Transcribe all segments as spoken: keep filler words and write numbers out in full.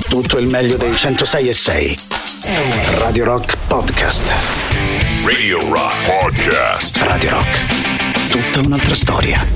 tutto il meglio dei centosei e sei. Radio Rock Podcast. Radio Rock Podcast. Radio Rock, tutta un'altra storia.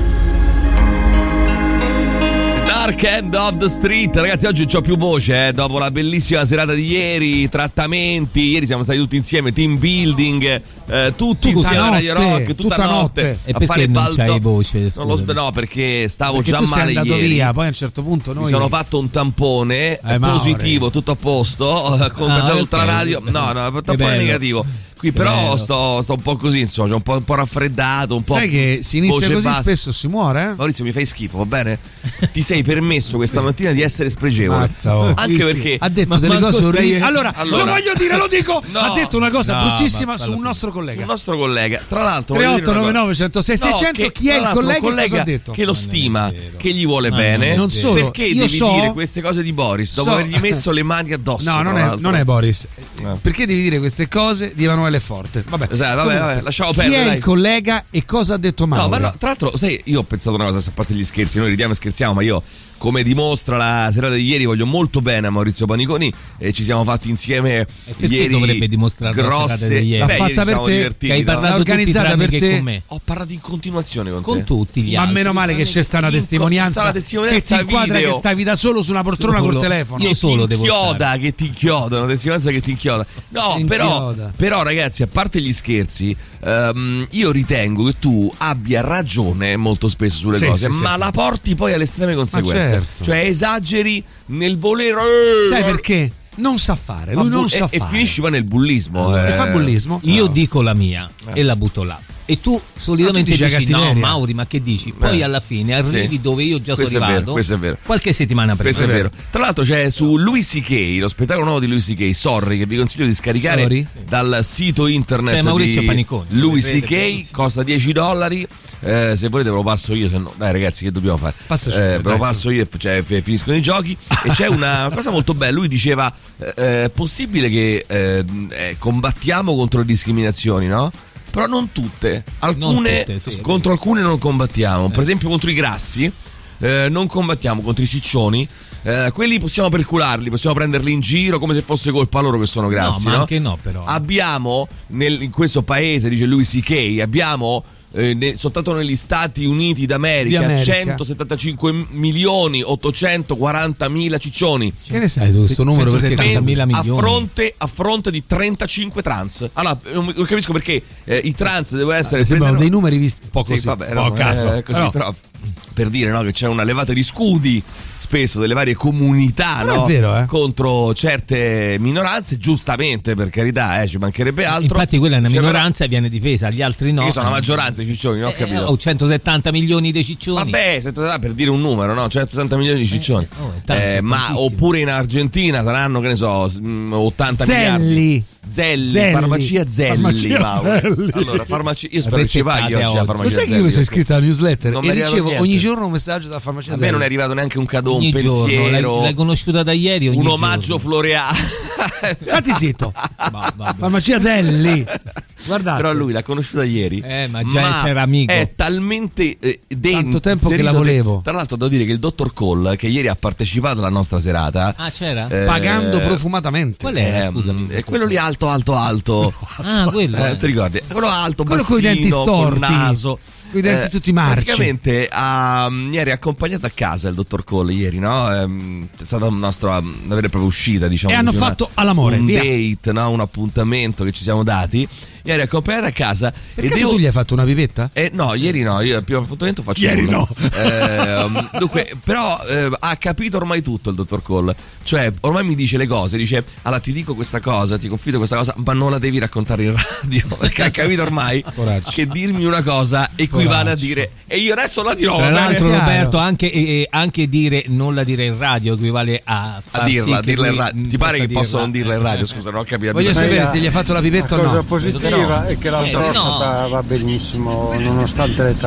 Dark End of the Street, ragazzi, oggi c'ho più voce, eh, dopo la bellissima serata di ieri, trattamenti, ieri siamo stati tutti insieme, team building, eh, tutti tutta insieme a Radio notte, Rock, tutta, tutta notte, notte. E a perché fare non baldo... c'hai voce? Non lo so, no, perché stavo Perché già tu sei male andato ieri. via, poi a un certo punto noi... Mi sono fatto un tampone Eh, positivo, Mauri. tutto a posto, ho contattato Ah, tutta la ok. radio. No, no, il tampone bello. negativo. Qui Che però bello. sto, sto un po' così, insomma, c'ho un po', un po' raffreddato, un po'. Sai che si inizia voce così, bassa. spesso si muore, eh? Maurizio, mi fai schifo, va bene? Ti sei permesso questa mattina di essere spregevole. Mazza, oh. Anche perché Ha detto Ma delle manco cose orribili. sei- Allora, Allora- lo voglio dire, lo dico. No. Ha detto una cosa No, bruttissima ma- su un ma- nostro un collega. nostro collega, tra l'altro tre voglio otto dire una nove cosa. nove centosei No, seicento, che, chi è tra il l'altro, collega, un e cosa ha collega detto? che lo Ma non è stima, vero. che gli vuole Ma bene. non solo, perché io devi so- dire queste cose di Boris dopo so- avergli messo le mani addosso? No, tra non è, l'altro? non è Boris. No. Perché devi dire queste cose di Emanuele Forte? Vabbè, Esatto, vabbè, Comunque, vabbè, lasciamo chi perdere, è dai. il collega e cosa ha detto Mauro? No, ma no, tra l'altro, sai, io ho pensato una cosa, a parte gli scherzi, noi ridiamo e scherziamo, ma io, come dimostra la serata di ieri, voglio molto bene a Maurizio Paniconi e ci siamo fatti insieme perché ieri dovrebbe dimostrare la serata grosse. di ieri? Beh, L'ha ieri fatta ci per siamo te, divertiti, Che hai no? parlato tutti Organizzata tranne per che te. con me. Ho parlato in continuazione con, Con te. tutti gli Ma altri. meno male che c'è sta una In- testimonianza, c'è sta una testimonianza che ti inquadra video. che stavi da solo su una poltrona Solo. col telefono. Io Che solo ti devo inchioda, stare. che ti inchioda, una testimonianza che ti inchioda. No, Ti però, inchioda. però ragazzi, a parte gli scherzi, ehm, io ritengo che tu abbia ragione molto spesso sulle Sì, cose, sì, sì, ma sì. la porti poi alle estreme conseguenze. certo. Cioè esageri nel volere. eh, Sai guarda- perché? Non sa fare, fa lui non bu- sa e, e fare. finisci poi nel bullismo. E eh. fa bullismo. Io No. dico la mia e la butto là. E tu solitamente Ah, tu dici dici, la no cattiveria. Mauri, ma che dici? Poi Eh. alla fine arrivi Sì. dove io già Questo sono è vero, arrivato. questo è vero. Qualche settimana prima. Questo è vero. Tra l'altro c'è su Louis C K, lo spettacolo nuovo di Louis C K, Sorry, che vi consiglio di scaricare Sorry? dal sito internet Cioè, Maurizio di Paniconi. Louis C Vedete, K, costa dieci dollari. Eh, se volete ve lo passo io, se no. Dai ragazzi, che dobbiamo fare? Passaci, Eh, ve dai, lo passo io e cioè, f- finiscono i giochi. E c'è una cosa molto bella. Lui diceva: eh, è possibile che eh, eh, combattiamo contro le discriminazioni, no? Però non tutte, alcune, tutte, sì. contro alcune non combattiamo, per esempio contro i grassi eh, non combattiamo, contro i ciccioni, eh, quelli possiamo percularli, possiamo prenderli in giro come se fosse colpa loro che sono grassi, No, ma no? anche no, però. Abbiamo nel- in questo paese, dice Louis C K, abbiamo eh, ne- soltanto negli Stati Uniti d'America, Di America. centosettantacinque milioni ottocentoquarantamila ciccioni. Che ne sai tu questo numero? Perché centosettantamila a milioni. fronte, a fronte di trentacinque trans. Allora, non non capisco perché eh, i trans devono essere mi sembrano preservati- dei numeri visti un po' Sì, così, vabbè, un no, po' a caso. eh, così, Però- però per dire, no, che c'è una levata di scudi spesso delle varie comunità, Però no, è vero, eh. contro certe minoranze, giustamente, per carità, eh, ci mancherebbe altro. Infatti quella è una Cioè, minoranza e viene difesa, gli altri no. Che sono la maggioranza i ciccioni, non ho Eh, capito. ho centosettanta milioni di ciccioni. Vabbè, settanta per dire un numero, no? centosettanta milioni di ciccioni. Eh, oh, è tanto, Eh, è ma tantissimo. oppure in Argentina saranno, che ne so, mm, ottanta Zelli. miliardi. Zelli, Zelli. farmacia Zelli, Farmacia Mauro. Zelli. Allora, farmacia, io spero che ci paghi Resettate oggi la oggi. farmacia Lo sai che Zelli. io mi sono iscritto alla newsletter Non e mi è arrivato ricevo niente. ogni giorno un messaggio dalla farmacia A me Zelli. non è arrivato neanche un cadeau, un Ogni giorno, pensiero, l'hai, l'hai conosciuta da ieri ogni un giorno. omaggio floreale. Stati zitto. Bah, vabbè. Farmacia Zelli. Guardate. Però lui l'ha conosciuta ieri. Eh, ma già era amico. È talmente eh, dentro. Tanto tempo che la inserito volevo. de- Tra l'altro devo dire che il dottor Cole, che ieri ha partecipato alla nostra serata, Ah, c'era? eh, Pagando profumatamente. Qual era, eh, scusami? è quello lì alto, alto, alto. Ah, quello. Eh, eh. ti ricordi? Quello alto, Quello bassino, coi denti col storti, naso, coi denti tutti marci. Praticamente ha, ieri ha accompagnato a casa il dottor Cole, ieri, no? Ehm, È stata un nostro, una vera e propria uscita, diciamo. E hanno così, una- fatto all'amore, un via. date, no? Un appuntamento che ci siamo dati. Ieri accompagnato a casa. Per e caso devo... tu gli hai fatto una pipetta? Eh, no, ieri no, io al primo appuntamento faccio Ieri nulla. no. Ehm, dunque, però eh, ha capito ormai tutto il dottor Cole. Cioè, ormai mi dice le cose, dice: allora ti dico questa cosa, ti confido questa cosa, ma non la devi raccontare in radio. Perché ha capito ormai Coraggio. che dirmi una cosa equivale a dire e io adesso la dirò. Tra va bene? l'altro, chiaro. Roberto, anche, eh, anche dire non la dire in radio equivale a, A far dirla, sì a che dirla in lui radio. Ti pare possa che posso dirla? non dirla in radio? Scusa, non ho capito. Voglio Abbiamo- sapere se gli hai fatto la pipetta o La cosa no. positiva no. è che la Eh, prostata no. va benissimo nonostante l'età.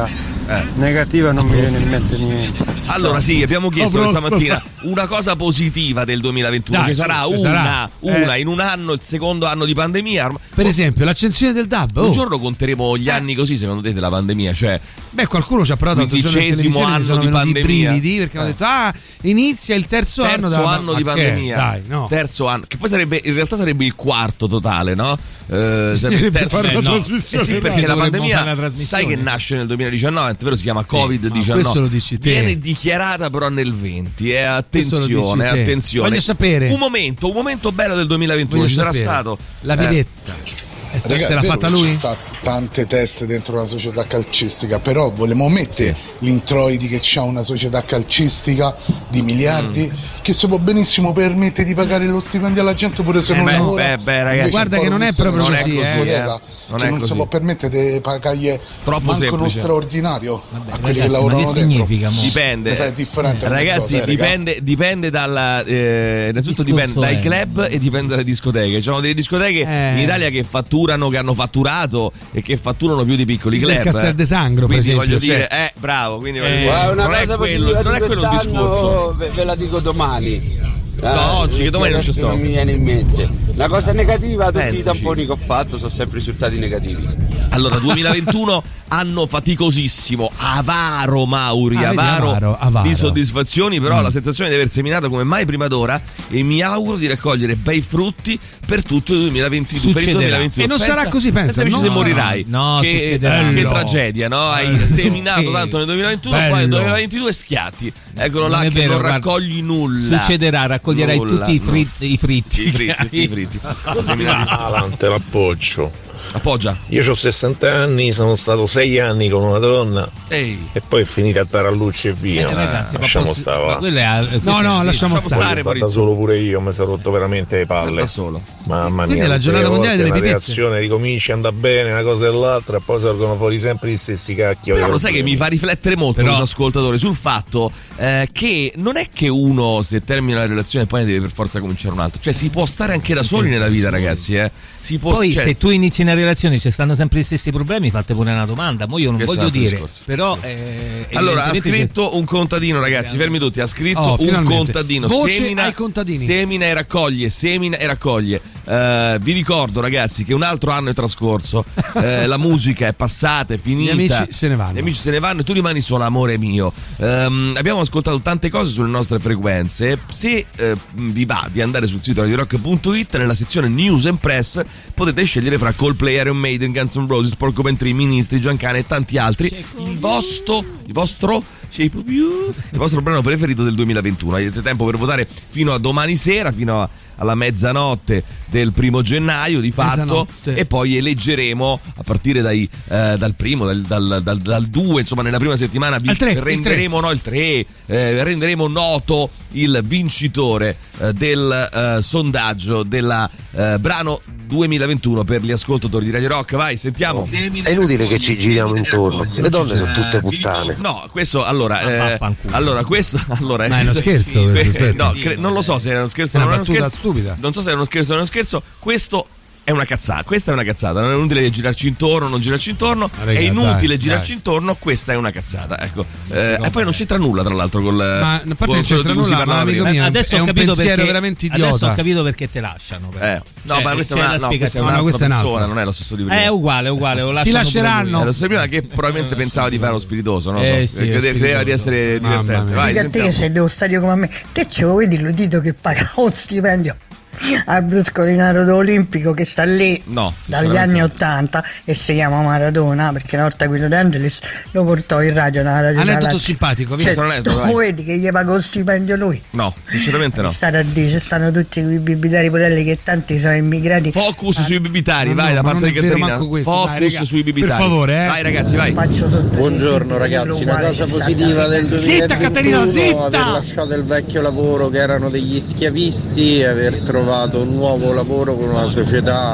Eh. Negativa non mi viene in mente niente. Allora sì, abbiamo chiesto Oh, questa prof. mattina una cosa positiva del duemilaventuno. Dai, Ci sarà ci una, sarà. una Eh. in un anno, il secondo anno di pandemia. Per esempio, l'accensione del D A B. Un Oh. giorno conteremo gli anni così, secondo te, della pandemia? Cioè, Beh, qualcuno ci ha provato l'altro giorno in quindicesimo televisione, mi anno sono di venuti i pandemia. brividi, perché hanno Eh. detto ah, inizia il terzo, anno, terzo da... anno di Ma che? pandemia. Dai, no. Terzo anno, che poi sarebbe, in realtà sarebbe il quarto totale, no? Eh, sarebbe il Per terzo fare una eh, no. trasmissione, Eh sì, dai. perché la Dovremmo fare pandemia, una trasmissione. sai che nasce nel duemiladiciannove, vero? Si chiama covid diciannove. questo lo dici te. Viene dichiarata però nel venti. E Questo lo attenzione, dici te. attenzione. Voglio sapere. Un momento, un momento bello del duemilaventuno. Voglio Ci sarà sapere. stato La eh, vedetta. È sta- Raga, te è l'ha vero fatta che lui? ci sta tante teste dentro una società calcistica, però vogliamo mettere Sì. gli introiti che c'ha una società calcistica di miliardi Mm. che si può benissimo permettere di pagare lo stipendio alla gente pure se Eh, non beh, lavora. beh, beh, ragazzi, Invece guarda poi che non è questa proprio una così, discoteca eh. Non che è non così. si può permettere di pagargli Troppo manco uno semplice. straordinario a quelli ragazzi, che ma lavorano che dentro. significa, mo? Dipende, Sai, è differente ogni ragazzi. cosa, eh, raga. dipende, dipende dalla. Eh, innanzitutto Discorso dipende dai è- club e dipende dalle discoteche. Ci sono delle discoteche Eh. in Italia che fatturano, che hanno fatturato e che fatturano più di piccoli Il club. Castel de Sangro, per quindi esempio, voglio dire, cioè. eh, bravo. Quindi voglio Eh. dire, Guarda, una non è cosa quello, positiva non di è quello il discorso. quest'anno, ve, ve la dico domani. No, oggi, che domani non ci adesso sto. non mi viene in mente. La cosa negativa, tutti Pensaci. i tamponi che ho fatto sono sempre risultati negativi. Allora, duemilaventuno anno faticosissimo, avaro Mauri, Ah, vedi, avaro, avaro, avaro. di soddisfazioni, però ho la sensazione di aver seminato come mai prima d'ora e mi auguro di raccogliere bei frutti per tutto il duemilaventidue. Per il Succederà. duemilaventidue. E non Pensa- sarà così, pensa, Pensaci no, se no, morirai. no, che, succederà. che Bello. tragedia, no? Hai Bello. seminato Sì. tanto nel duemilaventuno, poi Bello. nel duemilaventidue schiatti. Eccolo là Non è che vero, non guarda, raccogli nulla. Succederà, raccoglierai Nulla, tutti i, no. fritti, i fritti. I fritti, tutti i fritti. Seminati. Alan, te l'appoccio. Appoggia. Io ho sessanta anni, sono stato sei anni con una donna Ehi. e poi è finita a Tarallucci e via. Eh, ragazzi, ma Lasciamo posso- stare. ma va. quella è- questa No, è- no, lasciamo Lasciamo stare. stare, Sono stata Maurizio. solo pure io, mi sono rotto veramente le palle. Da solo. Mamma Quindi mia, è la tutte giornata le mondiale volte delle una pizze. reazione ricomincia, anda bene, una cosa e l'altra, e poi sorgono fuori sempre gli stessi cacchi. Però lo sai che mi fa riflettere molto Però- questo ascoltatore sul fatto eh, che non è che uno se termina la relazione poi deve per forza cominciare un altro, cioè si può stare anche da soli nella vita, ragazzi, eh. Si può Poi cioè, se tu inizi una relazione ci stanno sempre gli stessi problemi, fate pure una domanda. Mo io non Questo è voglio un altro dire, discorso. però eh, allora ha evidentemente scritto un contadino, ragazzi, fermi tutti, ha scritto Oh, un finalmente. contadino, Voce semina, ai contadini. semina e raccoglie, semina e raccoglie. Eh, vi ricordo, ragazzi, che un altro anno è trascorso, eh, la musica è passata, è finita, Gli amici se ne vanno. Gli amici se ne vanno e tu rimani solo, amore mio. Ehm, abbiamo ascoltato tante cose sulle nostre frequenze. Se eh, vi va di andare sul sito radio rock punto it, nella sezione News and Press potete scegliere fra Coldplay, Iron Maiden, Guns N' Roses, Porcupine Ministri, Giancane e tanti altri. Il vostro, il vostro Shape of You, il vostro brano preferito del duemilaventuno. Avete tempo per votare fino a domani sera, fino a alla mezzanotte del primo gennaio di fatto, Mezzanotte. e poi eleggeremo a partire dai, eh, dal primo, dal, dal, dal, dal due, insomma nella prima settimana vi Al tre, il renderemo no, il tre, eh, renderemo noto il vincitore eh, del eh, sondaggio del eh, brano duemilaventuno per gli ascoltatori di Radio Rock. Vai, sentiamo. È inutile che ci giriamo intorno, le donne sono tutte puttane. No, questo allora, Ah, eh, vaffanculo. allora questo allora Ma è uno scherzo, que- aspetta. no, cre- non lo so se era uno scherzo o È non una era uno battuta scherzo. stupida. Non so se era uno scherzo o non è uno scherzo. Questo è una cazzata, questa è una cazzata, non è inutile girarci intorno, non girarci intorno, Ma raga, è inutile dai, girarci dai. intorno, questa è una cazzata, ecco. Eh, e poi non c'entra nulla tra l'altro col Ma a parte con non quello c'entra di cui si nulla, parlava ma amico prima. mio, adesso è ho un capito pensiero perché, veramente adesso idiota. ho capito perché te lasciano. però. Eh, no, Cioè, ma questa è c'è una, la no, questa è spiegazione. un'altra No, questa è persona, un'altra. non è lo stesso di prima. È uguale, è uguale. Lo lasciano lasceranno. pure Eh, lo so prima che probabilmente pensava di fare lo spiritoso, non lo so, Eh, sì, credeva spiritoso. credeva di essere Mamma divertente. mia. Vai, Dica a te sentiamo. che sei dello stadio come a me, te ce lo vedi l'udito che paga un stipendio al bruscolinaro dell'Olimpico che sta lì No, dagli sinceramente anni no. ottanta e si chiama Maradona, perché una volta quello d'Angelis lo portò in radio nella radio della Aneddoto Lazio. simpatico, Cioè, questo è un aneddoto, tu vai. vedi che gli paga lo stipendio lui? No, sinceramente no. Stare a dire, ci stanno tutti quei bibitari purelli che tanti sono immigrati. Focus sui bibitari, No, vai no, da ma parte non di è vero Caterina. manco questo, Focus dai, raga, sui bibitari. per favore, eh. Vai ragazzi, vai. Faccio sotto. Buongiorno ragazzi, una cosa positiva del Zitta, Caterina, duemilaventuno, zitta! aver lasciato il vecchio lavoro che erano degli schiavisti e aver trovato un nuovo lavoro con una società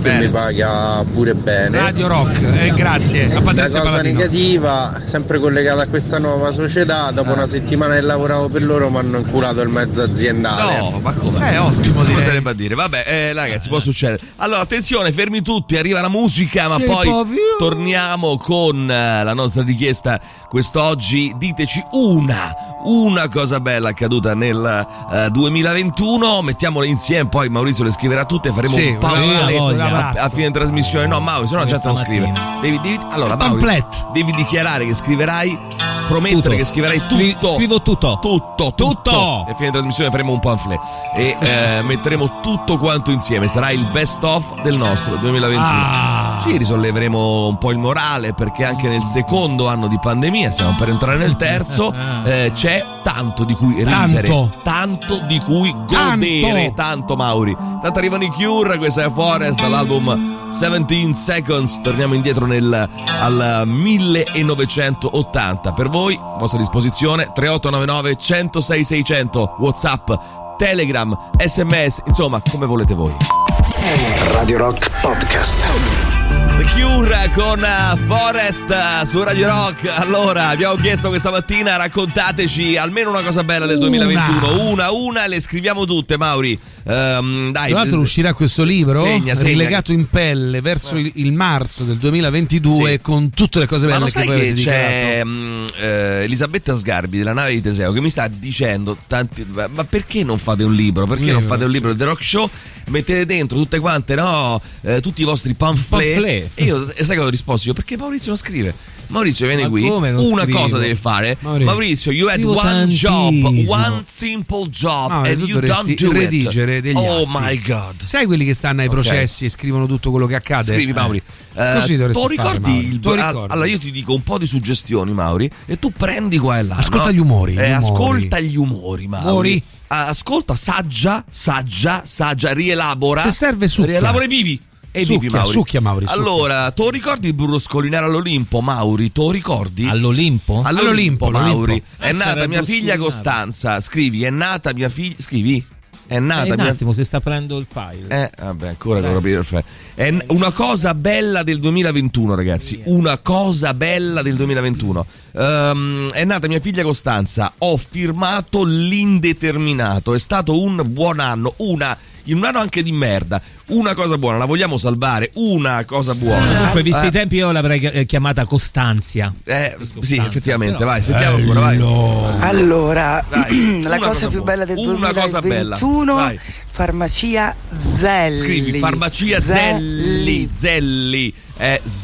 che mi paga pure bene. Radio Rock, eh, grazie. A Una Patrizia cosa Paladino. negativa, sempre collegata a questa nuova società, dopo una settimana che lavoravo per loro mi hanno inculato il mezzo aziendale. No, ma come? Eh, ottimo Come direi. sarebbe a dire? Vabbè, eh, ragazzi, può succedere. Allora, attenzione, fermi tutti, arriva la musica, ma Sì, poi povero. torniamo con eh, la nostra richiesta quest'oggi. Diteci una, una cosa bella accaduta nel eh, duemilaventuno, mettiamola insieme, poi Maurizio le scriverà tutte, faremo Sì, un pamphlet una- a, a fine trasmissione. No, Maurizio, no, la gente non scrive. Devi, devi, allora, Maurizio, Pamphlet. devi dichiarare che scriverai, promettere Tutto. che scriverai Scri- tutto. scrivo tutto. Tutto, tutto. Tutto. E a fine trasmissione faremo un pamphlet e eh, metteremo tutto quanto insieme. Sarà il best of del nostro duemilaventuno. Ah. Ci risolleveremo un po' il morale, perché anche nel secondo anno di pandemia, stiamo per entrare nel terzo, eh, c'è tanto di cui ridere, Tanto. tanto di cui godere, tanto, tanto Mauri. Tanto arrivano i Cure, questa è Forest dall'album diciannove Seconds. Torniamo indietro nel, al millenovecentottanta. Per voi, a vostra disposizione, tre otto nove nove uno zero sei sei zero zero, WhatsApp, Telegram, sms, insomma, come volete voi. Radio Rock Podcast. The Cure con uh, Forest uh, su Radio Rock. Allora, abbiamo chiesto questa mattina, raccontateci almeno una cosa bella del Una. duemilaventuno. Una, una, le scriviamo tutte, Mauri. Um, dai, Tra l'altro uscirà questo libro segna, segna. rilegato in pelle verso il, il marzo del duemilaventidue, Sì. con tutte le cose Ma belle lo che sai voi che avete c'è dedicato. mh, eh, Elisabetta Sgarbi della nave di Teseo che mi sta dicendo tanti, ma ma perché non fate un libro? Perché Un non libro, fate un libro del The Rock Show? Mettete dentro tutte quante, no, eh, tutti i vostri pamphlet. Pamphlet. E io e sai che ho risposto io? Perché Maurizio non scrive. Maurizio viene Ma qui, come non una scrivo? cosa deve fare. Maurizio. Maurizio, you had Scrivo one job, tantissimo. one simple job No, and tu you don't dovresti do redigere it. degli Oh atti. my god. Sai quelli che stanno ai Ok. processi e scrivono tutto quello che accade? Scrivi, Mauri. Eh, Così dovresti tu fare, ricordi Mauri. il Tu ah, ricordi. Allora io ti dico un po' di suggestioni, Mauri, e tu prendi qua e là. Ascolta no? gli umori, gli Eh, umori. ascolta gli umori, Mauri. Umori. Ah, ascolta, saggia, saggia, saggia, rielabora. Se serve succhia. Rielabora e vivi. E Succhia, vivi, Mauri. succhia, Mauri, succhia. Allora, tu ricordi il burro scolinare all'Olimpo, Mauri? Tu ricordi? All'Olimpo? All'Olimpo, All'Olimpo, Mauri. l'Olimpo. È Ah, nata c'era mia il figlia Boscolinare. Costanza. Scrivi, è nata mia figlia. Scrivi? È nata Eh, un mia attimo, si sta prendendo il file. eh, vabbè, ancora devo aprire il file. È n- una cosa bella del duemilaventuno, ragazzi. Una cosa bella del duemilaventuno. Ehm, è nata mia figlia Costanza. Ho firmato l'indeterminato. È stato un buon anno. Una. In un anno anche di merda. Una cosa buona, la vogliamo salvare. Una cosa buona. Comunque, visti Eh, i tempi, io l'avrei eh, chiamata Costanzia. eh, sì, Costanza, effettivamente. però- Vai, sentiamo ancora. Vai. Allora, Vai. la Una cosa più buona. bella del Una cosa bella. duemilaventuno, Vai. farmacia Zelli. Scrivi farmacia Zelli. Zelli. È Z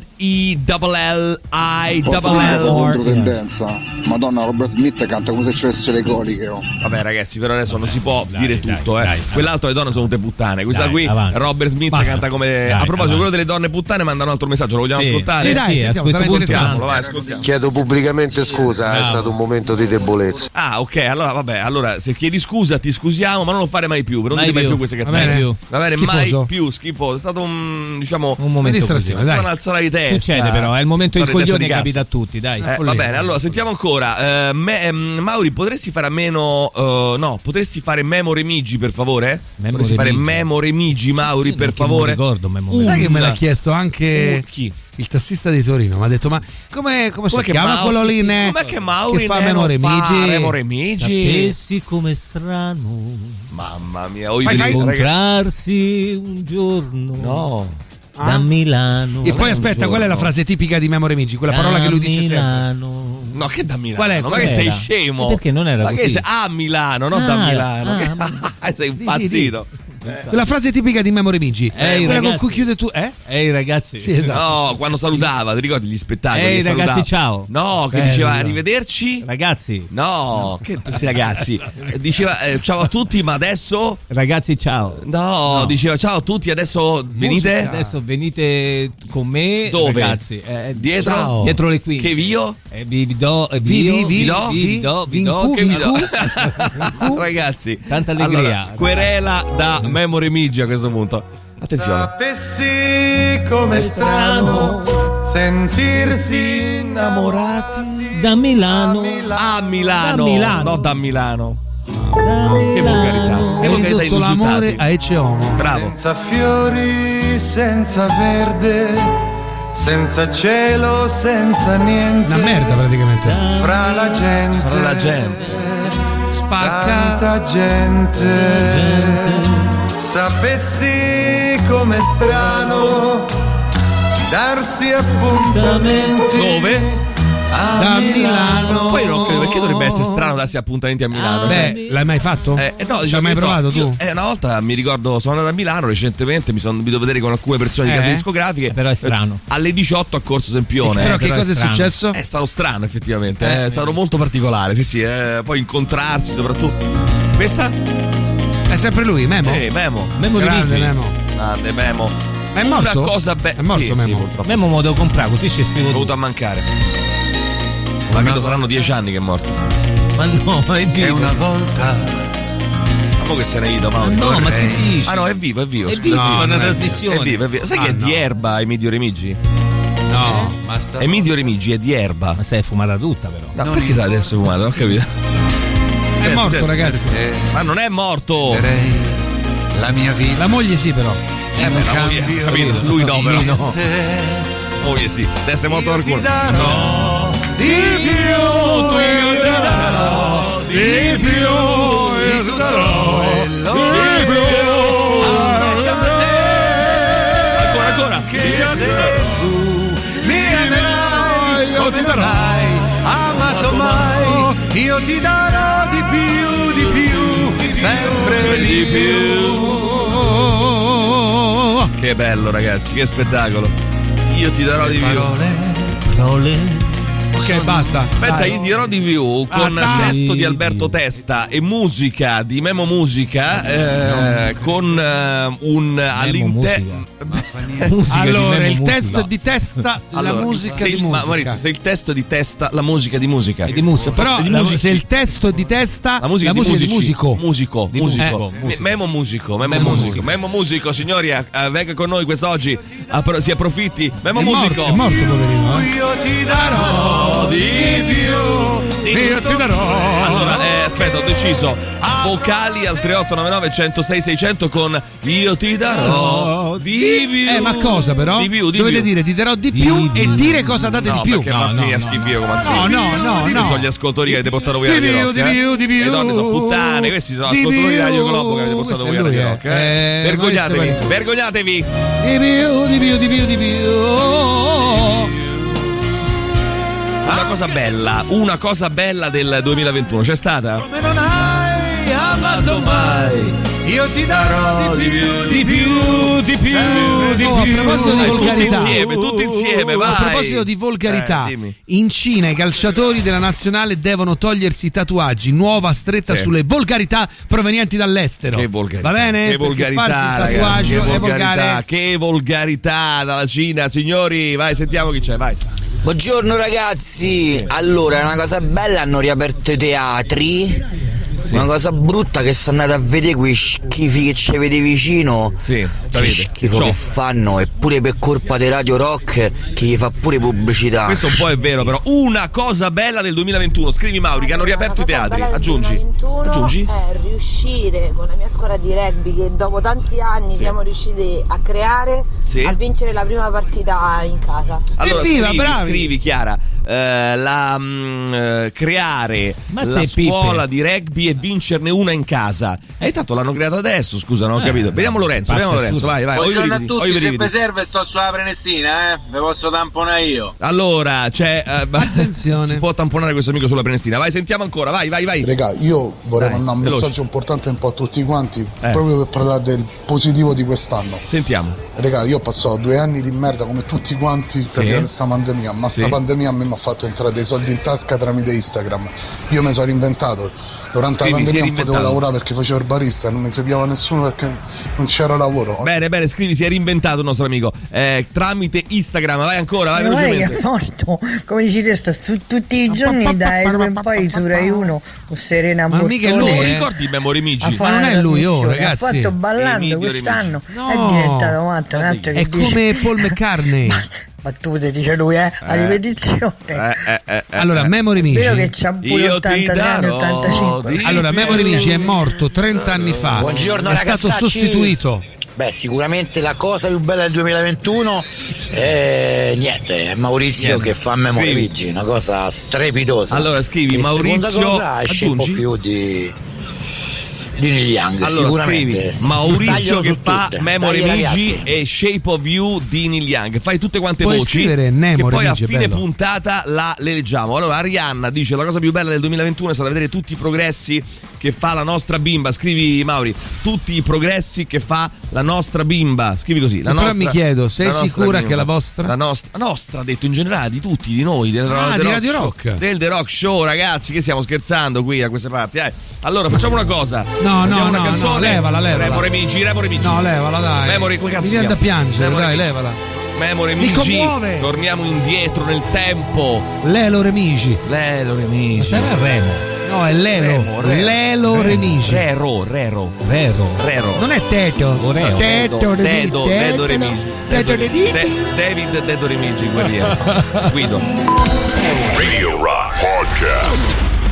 E L L I Posso L dire una cosa L. controtendenza? Madonna, Robert Smith canta come se ci avesse le coliche. Oh. Vabbè, ragazzi, però adesso non si può dai, dire dai, tutto, eh. dai, Quell'altro le donne sono tutte puttane. Questa Dai, qui, avanti. Robert Smith Basta. canta come. Dai, A proposito, avanti. quello delle donne puttane manda un altro messaggio, lo vogliamo Sì. ascoltare? Sì, dai, Sì, sentiamo, a questo sarà punto interessante. Vai, ascoltiamo. Chiedo pubblicamente scusa, è Bravo. stato un momento di debolezza. Ah, ok, allora vabbè, allora se chiedi scusa ti scusiamo, ma non lo fare mai più, per non Mai dire mai più. più queste Va cazzate. bene. Va bene, Schifoso. mai più schifoso. È stato un, diciamo, Un momento distrazione, così. è dai. stata un'alzata di testa. Succede però, è il momento il Stare in testa coglione di cazzo. capita a tutti, dai. Eh, va bene, allora sentiamo ancora. Eh, me- ehm, Mauri, potresti fare a meno. eh, no, potresti fare Memo Remigi, per favore? Memo potresti fare Remigi. Memo Remigi, Mauri, per Non favore? mi ricordo Memo Un- Sai che me l'ha chiesto anche Uh, chi? il tassista di Torino? Mi ha detto: ma come, come si Com'è che chiama Mauri- quello lì? ne- com'è che Mauri che fa ne Memo non Remigi? fa Memo Remigi? Sapessi com'è strano Mamma mia, oi Fai, fai. ragazzi. incontrarsi un giorno No. da Ah. Milano. E poi Un aspetta, qual è la giorno frase tipica di Memo Remigi? Quella da parola che lui dice sempre. Milano. No, che da Milano? Qual è? Ma Qual che sei era? scemo? E perché non era ma così? Che sei... Ah, Milano, non da Ah, Milano. ah, Che- ma- sei Di, di, impazzito. Quella frase tipica di Memo Remigi. Ehi, quella con ragazzi. cui chiude tu. Eh? Ehi ragazzi. Sì, esatto. No, quando salutava, ti ricordi gli spettacoli? Ehi, che ragazzi, salutava? ciao. No, che Bello. diceva arrivederci. Ragazzi. No, che questi ragazzi. Diceva eh, ciao a tutti, ma adesso. Ragazzi, ciao. No, diceva ciao a tutti, adesso venite. Adesso venite con me. Dove? Ragazzi. Eh, Dietro? ciao. Dietro le quinte. Che vio? Eh, vi, vi do, eh, Vi- vi, vi- vi do? vi do, vi vi do, incu- che Che vi vi do. do? Ragazzi, Tanta allegria. allora, querela da Memo Remigi a questo punto. Attenzione. Sapessi com'è strano sentirsi innamorati Da Milano. a Milano, Da Milano. no da Milano. Da Che volgarità, Milano. che volgarità tutto l'amore a Ecce Homo. Bravo. Senza fiori, senza verde, senza cielo, senza niente. Una merda praticamente. Fra la gente. Fra la gente. Spacca. Tanta gente. gente. Sapessi com'è strano darsi appuntamenti. Dove? A da Milano. Milano. Poi non credo perché dovrebbe essere strano darsi appuntamenti a Milano. Ah, beh, l'hai mai fatto? Eh, no, diciamo, l'hai mai provato so, tu? Io, eh, una volta mi ricordo, sono andato a Milano recentemente, mi sono dovuto vedere con alcune persone di eh? case discografiche. Eh, però è strano. Alle diciotto a Corso Sempione. Eh, però eh, che però cosa è, è successo? È stato strano effettivamente, eh, è stato molto particolare, sì sì, eh, poi incontrarsi soprattutto. Questa? È sempre lui, Memo? Eh, Memo. Memo Grande di Memo. Grande Memo. Ma è morto? Una cosa bella. È morto sì, Memo? sì, purtroppo. Memo me lo devo comprare, così ci scrivo. È venuto a mancare. Ma credo saranno dieci anni che è morto. Ma no, ma è vivo. È una volta. Ma mo che se ne ido, Paolo? No, vorrei. ma che dici? Ah no, è vivo, è vivo. È vivo, no, fa una è trasmissione. È vivo, è vivo. Sai ah, che è no. di Erba Emidio Remigi? No. Eh? Emidio Remigi è di Erba. Ma sei fumata tutta però. No, perché sai adesso fumato? Non ho capito. È Senti, morto, senti, ragazzi. eh, ma non è morto. La mia vita. La moglie sì, però. Eh, beh, la moglie, capito? Lui no, però. Lui no. Moglie sì. Deve essere morto qualcuno. No, di più, io ti darò di più, io ti darò di più. Ancora, ancora. Che se tu mi amerai, io ti darai, amato mai, io ti darò di più, di più, sempre di più. Che bello, ragazzi, che spettacolo. Io ti darò di più. Parole. Ok, basta. Pensa, Dai. io ti darò di più con Ah, dai. testo di Alberto Testa e musica di Memo Musica, eh, con eh, un all'interno. Allora, il testo di testa, la musica se di il, musica. Ma Maurizio, se il testo è di testa, la musica di musica. E di musica. Però di la- musici. se il testo è di testa, La musica, la di, musica di musici. musico. Musico, Di musico. musico. Me- musico. Memo musico, Memo, Memo musico. musico. Memo musico, signori, eh, venga con noi quest'oggi. appro- si approfitti. Memo È musico. morto, è morto, poverino. eh. Io ti darò di più, Io ti darò. Allora, eh, aspetta, ho deciso. Vocali al tre otto nove nove uno zero sei sei zero zero con Io ti darò di più. Eh, ma cosa però? Di più, di Dovete più. dire ti darò di più e dire cosa date No, di più. perché va a finire a schifio come al No, solito. no, no, Questi no. sono gli ascoltatori che avete portato voi a Di Radio più, Rock, di eh? più, di più. Le donne sono puttane, questi sono Di ascoltatori di Radio più. Globo che avete portato Questo voi a è Radio lui, Rock, eh. eh? Eh, Vergognatevi, Maurizio vergognatevi. Di più, di più, di più, di più. Una cosa bella, una cosa bella del duemilaventuno c'è stata? come non hai amato mai, io ti darò di più, di più, di più, di Oh, a più. proposito di Dai, tutti volgarità. insieme, tutti insieme, vai. A proposito di volgarità, Eh, dimmi. in Cina i calciatori della nazionale devono togliersi i tatuaggi. Nuova stretta Sì. sulle volgarità provenienti dall'estero. Che volgarità. Va bene? Che Perché volgarità, farsi il ragazzi, tatuaggio che è volgarità, volgare. che volgarità dalla Cina, signori. Vai, sentiamo chi c'è, vai. Buongiorno ragazzi, allora una cosa bella, hanno riaperto i teatri. Una cosa brutta che sono andato a vedere quei schifi che ci vede vicino. Sì, che schifo che fanno, eppure per colpa di Radio Rock che gli fa pure pubblicità. Questo un po' è vero, però. Una cosa bella del duemilaventuno, scrivi Mauri, che hanno riaperto i teatri. Aggiungi. Aggiungi. È riuscire con la mia squadra di rugby, che dopo tanti anni Sì. siamo riusciti a creare, Sì. a vincere la prima partita in casa. Allora Evviva, scrivi, bravi. scrivi Chiara, eh, la, mm, eh, creare Mazza la e pipe. scuola di rugby e vincerne una in casa. E tanto l'hanno creata adesso, scusa, non ho capito. Vediamo Lorenzo, vediamo Lorenzo, vai, vai. Buongiorno a Oi, tutti, oi, se rivedi. vi serve sto sulla Prenestina, eh? Ve posso tamponare io. Allora, c'è eh, Attenzione. si può tamponare questo amico sulla Prenestina. Vai, sentiamo ancora, vai, vai, vai. Raga, io vorrei Dai, mandare un veloce. messaggio importante un po' a tutti quanti, Eh. proprio per parlare del positivo di quest'anno. Sentiamo. Raga, io ho passato due anni di merda come tutti quanti per Sì. via di questa pandemia, ma Sì. sta pandemia a me mi ha fatto entrare dei soldi in tasca tramite Instagram. Io mi sono reinventato. Durante Scrivi, la si è pandemia non potevo reinventato. lavorare perché facevo il barista, non mi seguiva nessuno perché non c'era lavoro. Bene, bene, scrivi, si è reinventato il nostro amico. Eh, tramite Instagram, vai ancora, vai Ma guarda che velocemente. è morto, come dici te, sta su tutti i giorni dai due in poi su Rai uno con Serena Ma mica è Bortone. lui, Oh, eh. ricordi il Memo Remigi? A fare Ma non una è lui, oh, trasmissione. ragazzi. Ha fatto ballando Emilio quest'anno, No. è diventato matto, un altro che È dice come Paul McCartney. Ma battute, dice lui, eh, a Eh. ripetizione. Eh, eh, eh, eh, Allora, eh. Memory Amici. Vero che c'ha pure Io ti ottantatré anni, darò ottantacinque. di Allora, Memory Amici è morto trenta anni fa. Buongiorno, è stato ragazzacci. sostituito. Beh, sicuramente la cosa più bella del duemilaventuno è niente, è Maurizio Niente. che fa Memory Scrivi. Amici, una cosa strepitosa. Allora, scrivi E Maurizio, seconda cosa, esce un po' aggiungi? più di di Neil Young, Allora sicuramente. scrivi Maurizio Taglialo che su fa tutte. Memory Dai, Amici ragazzi. e Shape of You di Neil Young. Fai tutte quante Puoi voci scrivere che Memory poi a Amici, è fine bello. puntata la, le leggiamo. Allora Arianna dice la cosa più bella del duemilaventuno è stata vedere tutti i progressi che fa la nostra bimba. Scrivi Mauri, tutti i progressi che fa la nostra bimba. Scrivi così. La Però nostra, mi chiedo, sei la nostra sicura bimba. che la vostra? La nostra, nostra, ha detto in generale, di tutti, di noi, del, Ah, del di Radio Show, Rock. del The Rock Show, ragazzi, che stiamo scherzando qui a queste parti. Eh. Allora facciamo una cosa. No, Mettiamo no, una no, canzone. no, levala, levala. Memory Amici, Memory Amici. No, levala, dai. Memory, come cazzo Mi si viene da chiama? piangere, Memory dai, Amici. levala. Memory Mi Amici. commuove. Torniamo indietro nel tempo. Lelo Remici. Lelo Remici. Sarà Remo. No, è Lelo. Remo, Remo. Lelo Remo. Remici. Rero, Rero. Rero. Rero. Non è Teto. Oreo. Teto, Dedo, Remici. Dedo Remici. Teto Dedo- Remici. De- David Dedo Remici, guerriero. Guido. Radio Rock Podcast.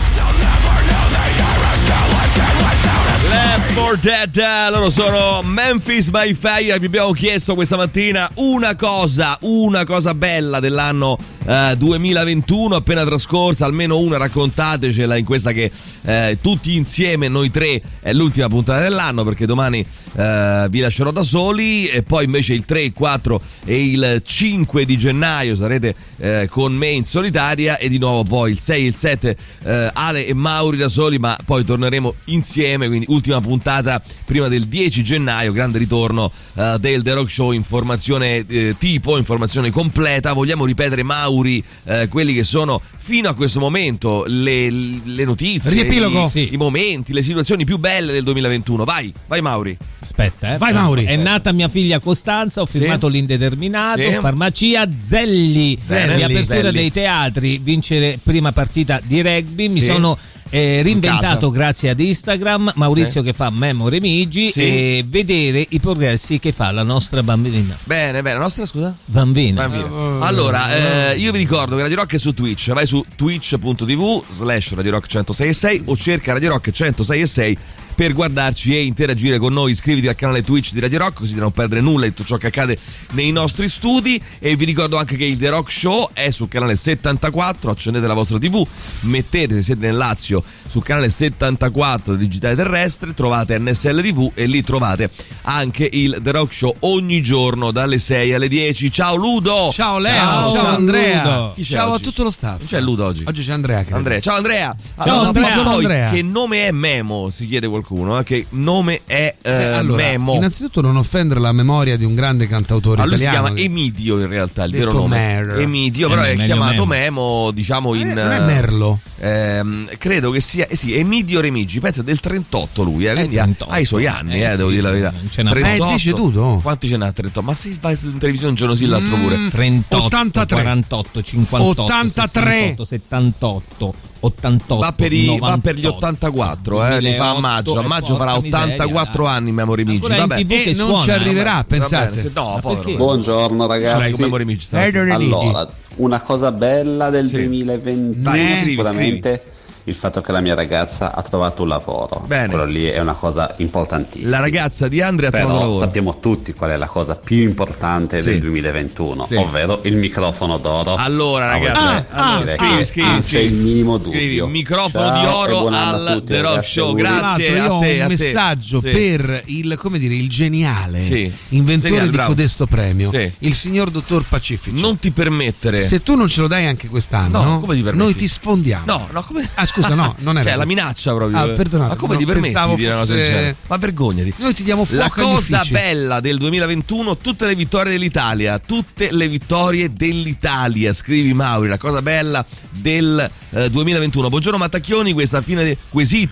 Left four Dead, loro sono Memphis by Fire. Vi abbiamo chiesto questa mattina una cosa, una cosa bella dell'anno eh, duemilaventuno appena trascorsa, almeno una, raccontatecela in questa che eh, tutti insieme, noi tre, è l'ultima puntata dell'anno, perché domani eh, vi lascerò da soli e poi invece il tre, il quattro e il cinque di gennaio sarete eh, con me in solitaria, e di nuovo poi il sei e il sette eh, Ale e Mauri da soli, ma poi torneremo insieme, quindi ultima puntata prima del dieci gennaio, grande ritorno uh, del The Rock Show, informazione eh, tipo, informazione completa. Vogliamo ripetere, Mauri, eh, quelli che sono fino a questo momento le, le notizie, Riepilogo. i, Sì. i momenti, le situazioni più belle del duemilaventuno. Vai, vai Mauri. Aspetta, eh. Vai, Mauri. È nata mia figlia Costanza, ho firmato Sì. l'indeterminato. Sì. Farmacia Zelli, Zelli. riapertura Zelli. dei teatri, vincere prima partita di rugby. Mi Sì. sono eh, reinventato grazie ad Instagram, Maurizio Sì. che fa Memory Amici, Sì. e vedere i progressi che fa la nostra bambina. Bene, bene. La nostra, scusa? Bambina. Bambino. Allora, eh, io vi ricordo che Radio Rock è su Twitch. Vai su twitch.tv slash Radio Rock centosei e sei o cerca Radio Rock centosei e sei per guardarci e interagire con noi. Iscriviti al canale Twitch di Radio Rock, così da non perdere nulla di tutto ciò che accade nei nostri studi. E vi ricordo anche che il The Rock Show è sul canale settantaquattro. Accendete la vostra tivù, mettete, se siete nel Lazio, sul canale settantaquattro digitale terrestre, trovate N S L tivù e lì trovate anche il The Rock Show ogni giorno dalle sei alle dieci. Ciao Ludo. Ciao Leo, Ciao, ciao, Andrea. Ludo. Chi c'è Ciao oggi? a tutto lo staff. Chi c'è Ludo oggi? Oggi c'è Andrea. credo. Andrea. Ciao Andrea. Ciao, ma Andrea. poi Andrea. che nome è Memo? Si chiede qualcuno. Eh? Che nome è eh, Eh, allora, Memo? innanzitutto non offendere la memoria di un grande cantautore Ah, lui si italiano. chiama Emidio in realtà, il Detto vero nome. Mer. Emidio, Eh, però è meglio chiamato Memo. Memo, diciamo in... Eh, non è Merlo. ehm, credo che sia, eh sì, Emidio Remigi, pensa del trentotto lui, eh, quindi ha- trentotto. ha i suoi anni, eh, Eh, devo sì, dire la verità. non ce n'ha trentotto. Eh, è deceduto. Quanti ce n'ha trentotto? Ma se vai in televisione un giorno sì, l'altro pure. trentotto, ottantatré. quarantotto, cinquantotto, ottantatré. sessantotto, settantotto, ottantotto, Va per, i, va novantotto, per gli ottantaquattro, eh, li fa a maggio. A duemilaotto, maggio farà porca miseria, ottantaquattro dai. anni Memory Amici. Ancora in Vabbè. TV E che non suona, ci arriverà, Va pensate. bene, se no, Ma povero. perché? Buongiorno Ce l'hai ragazzi. con Memory Amici Eh, stamattina. non è lì. Allora, una cosa bella del Sì. duemilaventuno Dai, scrivi, sicuramente il fatto che la mia ragazza ha trovato un lavoro. Bene. Quello lì è una cosa importantissima. La ragazza di Andrea ha trovato Però lavoro. sappiamo tutti qual è la cosa più importante Sì. del duemilaventuno, Sì. ovvero il microfono d'oro. Allora, Ah, ragazzi, vuol dire ah, allora, che scrivi, scrivi, non scrivi. c'è il minimo dubbio. Scrivi, microfono Ciao di e oro buon anno a al tutti, The Rock ragazzi, Show. auguri. Tra Grazie l'altro io a ho te, un a te. messaggio Sì. per il, come dire, il geniale Sì. inventore Geniale, di bravo. codesto premio, Sì. il signor dottor Pacifici. Non ti permettere. Se tu non ce lo dai anche quest'anno, No, come ti permetti? noi ti sfondiamo. No, no, come... Ah, scusa, no, non era Cioè, la così. minaccia proprio. Ah, perdonate, Ma come non ti permetti pensavo di dire una cosa del fosse- genere? Ma vergognati. Noi ti diamo fuoco La agli cosa uffici. bella del duemilaventuno, tutte le vittorie dell'Italia, tutte le vittorie dell'Italia. Scrivi Mauri, la cosa bella del eh, duemilaventuno. Buongiorno Mattacchioni, questa fine de- quesito.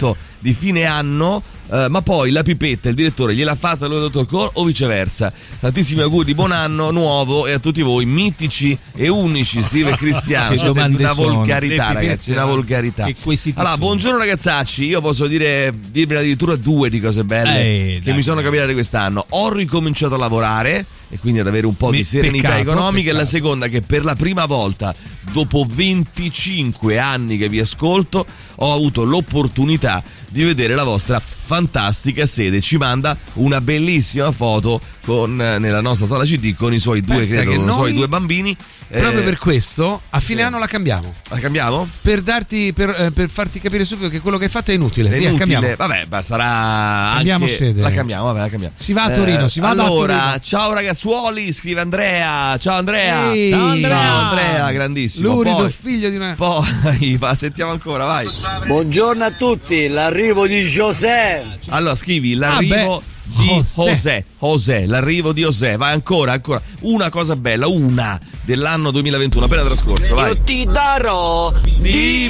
di fine anno, eh, ma poi la pipetta il direttore gliel'ha fatta lui dottor Cole o viceversa. Tantissimi auguri di buon anno nuovo e a tutti voi mitici e unici, scrive Cristiano. Che domande una sono? volgarità, ragazzi, una volgarità. Allora, buongiorno ragazzacci, io posso dire dirmi addirittura due di cose belle Ehi, che dai, mi sono dai. capitate quest'anno. Ho ricominciato a lavorare e quindi ad avere un po' Me- di serenità peccato, economica, e la peccato. seconda che per la prima volta dopo venticinque anni che vi ascolto ho avuto l'opportunità di vedere la vostra fantastica sede. Ci manda una bellissima foto con, nella nostra sala C D con i suoi due, Pensa credo, che con i noi, suoi due bambini. Proprio Eh, per questo a fine sì. anno la cambiamo. La cambiamo? Per darti per, eh, per farti capire subito che quello che hai fatto è inutile. È Via, inutile. cambiamo. Vabbè, ma sarà Cambiamo anche sede. la cambiamo, vabbè, la cambiamo. Si va a Torino, si va a allora, Torino. ciao ragazzuoli, scrive Andrea. Ciao Andrea. Ehi. Ciao, Andrea. Ciao, Andrea, grandissimo. Lurido, Poi, figlio di una. poi va, sentiamo ancora, vai. Buongiorno a tutti, l'arrivo di José. Allora scrivi l'arrivo Ah, di José. José. José, l'arrivo di José. Vai ancora, ancora. Una cosa bella, una dell'anno duemilaventuno, appena trascorso, vai. Io ti darò di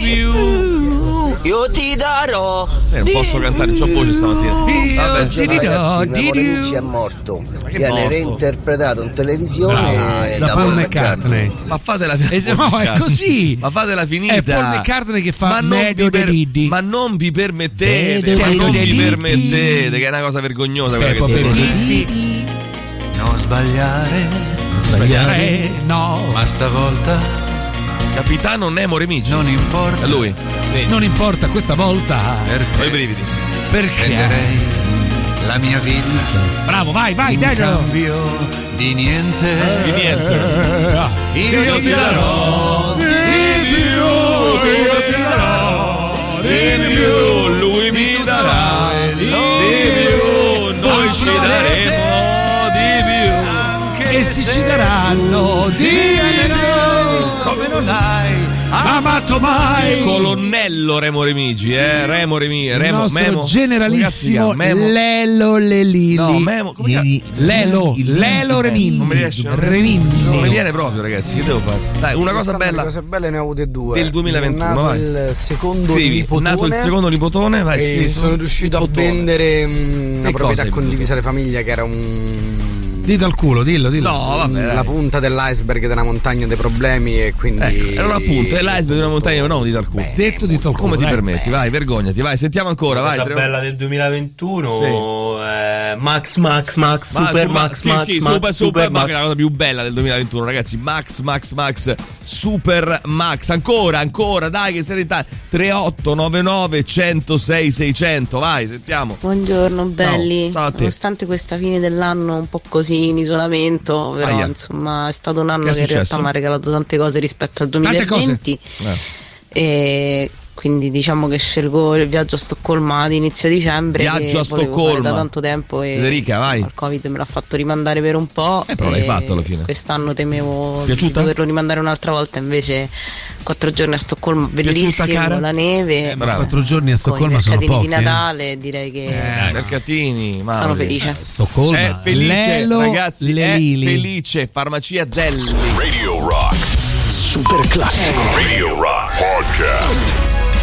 più. Io ti darò. Eh, non posso cantare, non c'ho voce stamattina. Vabbè, Buongiorno ragazzi, Memore Amici è morto. che Viene morto? reinterpretato in televisione Brava, da, da Paul Paul McCartney. McCartney. Ma fatela Es- no, è così. Ma fatela finita. È Paul McCartney che fa ma non, meglio vi per- dei Diddy. ma non vi permettete, Dedo ma dei non vi Diddy. permettete, che è una cosa vergognosa quella che Peppo state facendo. Peppi. Non sbagliare, Sbagliare, no. ma stavolta Capitano Nemo Remigi. non importa. È lui. Non importa questa volta. Ho i Perché brividi. Perché? spenderei la mia vita Bravo, vai, vai, in dai. cambio di niente. Di niente. Io ti darò di più, io ti darò di più, lui mi darà di più, noi ci daremo di più. Essi ci daranno di più. come non hai amato mai. Colonnello Remo Remigi, eh? Remo Remigi, Il Remo, nostro Memo. generalissimo Come cazzo si chiama? Memo. Lelo Lelili. No, Memo, come Lili- Lelo, Lelo Remini. Non mi riesce, non, Remini. non mi viene proprio, ragazzi. Che devo fare? Dai, una cosa bella Cose belle ne ho avute due. del duemilaventuno. È nato Vai. il secondo Scrivi, nipotone. nato il secondo nipotone, vai, E scrivi. sono riuscito a Nipotone. vendere mh, una Che proprietà cosa hai condivisa alle famiglie che era un Dito al culo, dillo, dillo. No, vabbè, dai. la punta dell'iceberg della montagna dei problemi e quindi Eh, allora appunto, è l'iceberg di una montagna, no, di Tarcù. Detto dito al culo. Come ti dai. permetti? Vai, vergognati, vai, sentiamo ancora, vai. La tre- bella del duemilaventuno Sì. è Max Max Max Ma- Super ma- Max schi- Max schi- Max super, super, Super Max, Max. è la cosa più bella del duemilaventuno, ragazzi. Max Max Max Super Max. Ancora, ancora, dai, che serietà. tre otto nove nove uno zero sei sei zero zero, vai, sentiamo. Buongiorno belli, Ciao a te. nonostante questa fine dell'anno un po' così in isolamento, però Aia. insomma è stato un anno Che è che in realtà successo? mi ha regalato tante cose rispetto al Tante cose. duemilaventi Eh. e quindi diciamo che scelgo il viaggio a Stoccolma ad inizio dicembre Viaggio che a volevo fare Stoccolma. da tanto tempo e Federica, insomma, vai. il Covid me l'ha fatto rimandare per un po'. Eh, però l'hai e fatto alla fine. Quest'anno temevo Piaciuta? di doverlo rimandare un'altra volta, invece quattro giorni a Stoccolma, bellissimo, cara? la neve, Eh, ma Bravo. quattro giorni a con i Stoccolma sono mercatini pochi. di eh. Natale, direi che Eh, Mercatini, Mauri. sono felice. Stoccolma. È felice, Lelo ragazzi, Lelili. è felice. Farmacia Zelli. Radio Rock. Super classico. Radio Rock Podcast.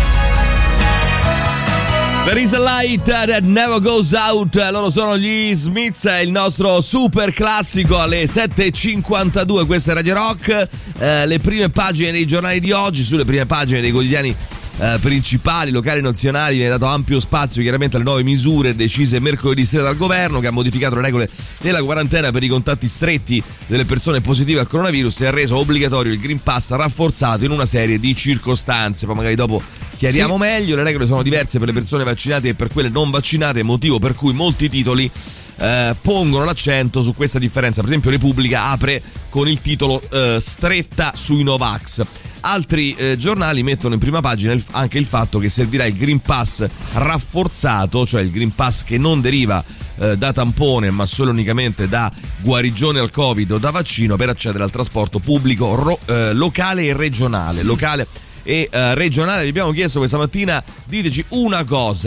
There is a light that never goes out. Loro sono gli Smiths, è il nostro super classico alle sette e cinquantadue. Questa è Radio Rock. Eh, le prime pagine dei giornali di oggi, sulle prime pagine dei quotidiani eh, principali, locali e nazionali, viene dato ampio spazio chiaramente alle nuove misure decise mercoledì sera dal governo, che ha modificato le regole della quarantena per i contatti stretti delle persone positive al coronavirus e ha reso obbligatorio il Green Pass rafforzato in una serie di circostanze. Poi magari dopo chiariamo Sì. meglio. Le regole sono diverse per le persone vaccinate e per quelle non vaccinate, motivo per cui molti titoli eh, pongono l'accento su questa differenza. Per esempio Repubblica apre con il titolo eh, stretta sui Novax. Altri eh, giornali mettono in prima pagina il, anche il fatto che servirà il Green Pass rafforzato, cioè il Green Pass che non deriva eh, da tampone ma solo unicamente da guarigione al Covid o da vaccino, per accedere al trasporto pubblico ro- eh, locale e regionale. Locale e uh, regionale. Vi abbiamo chiesto questa mattina, diteci una cosa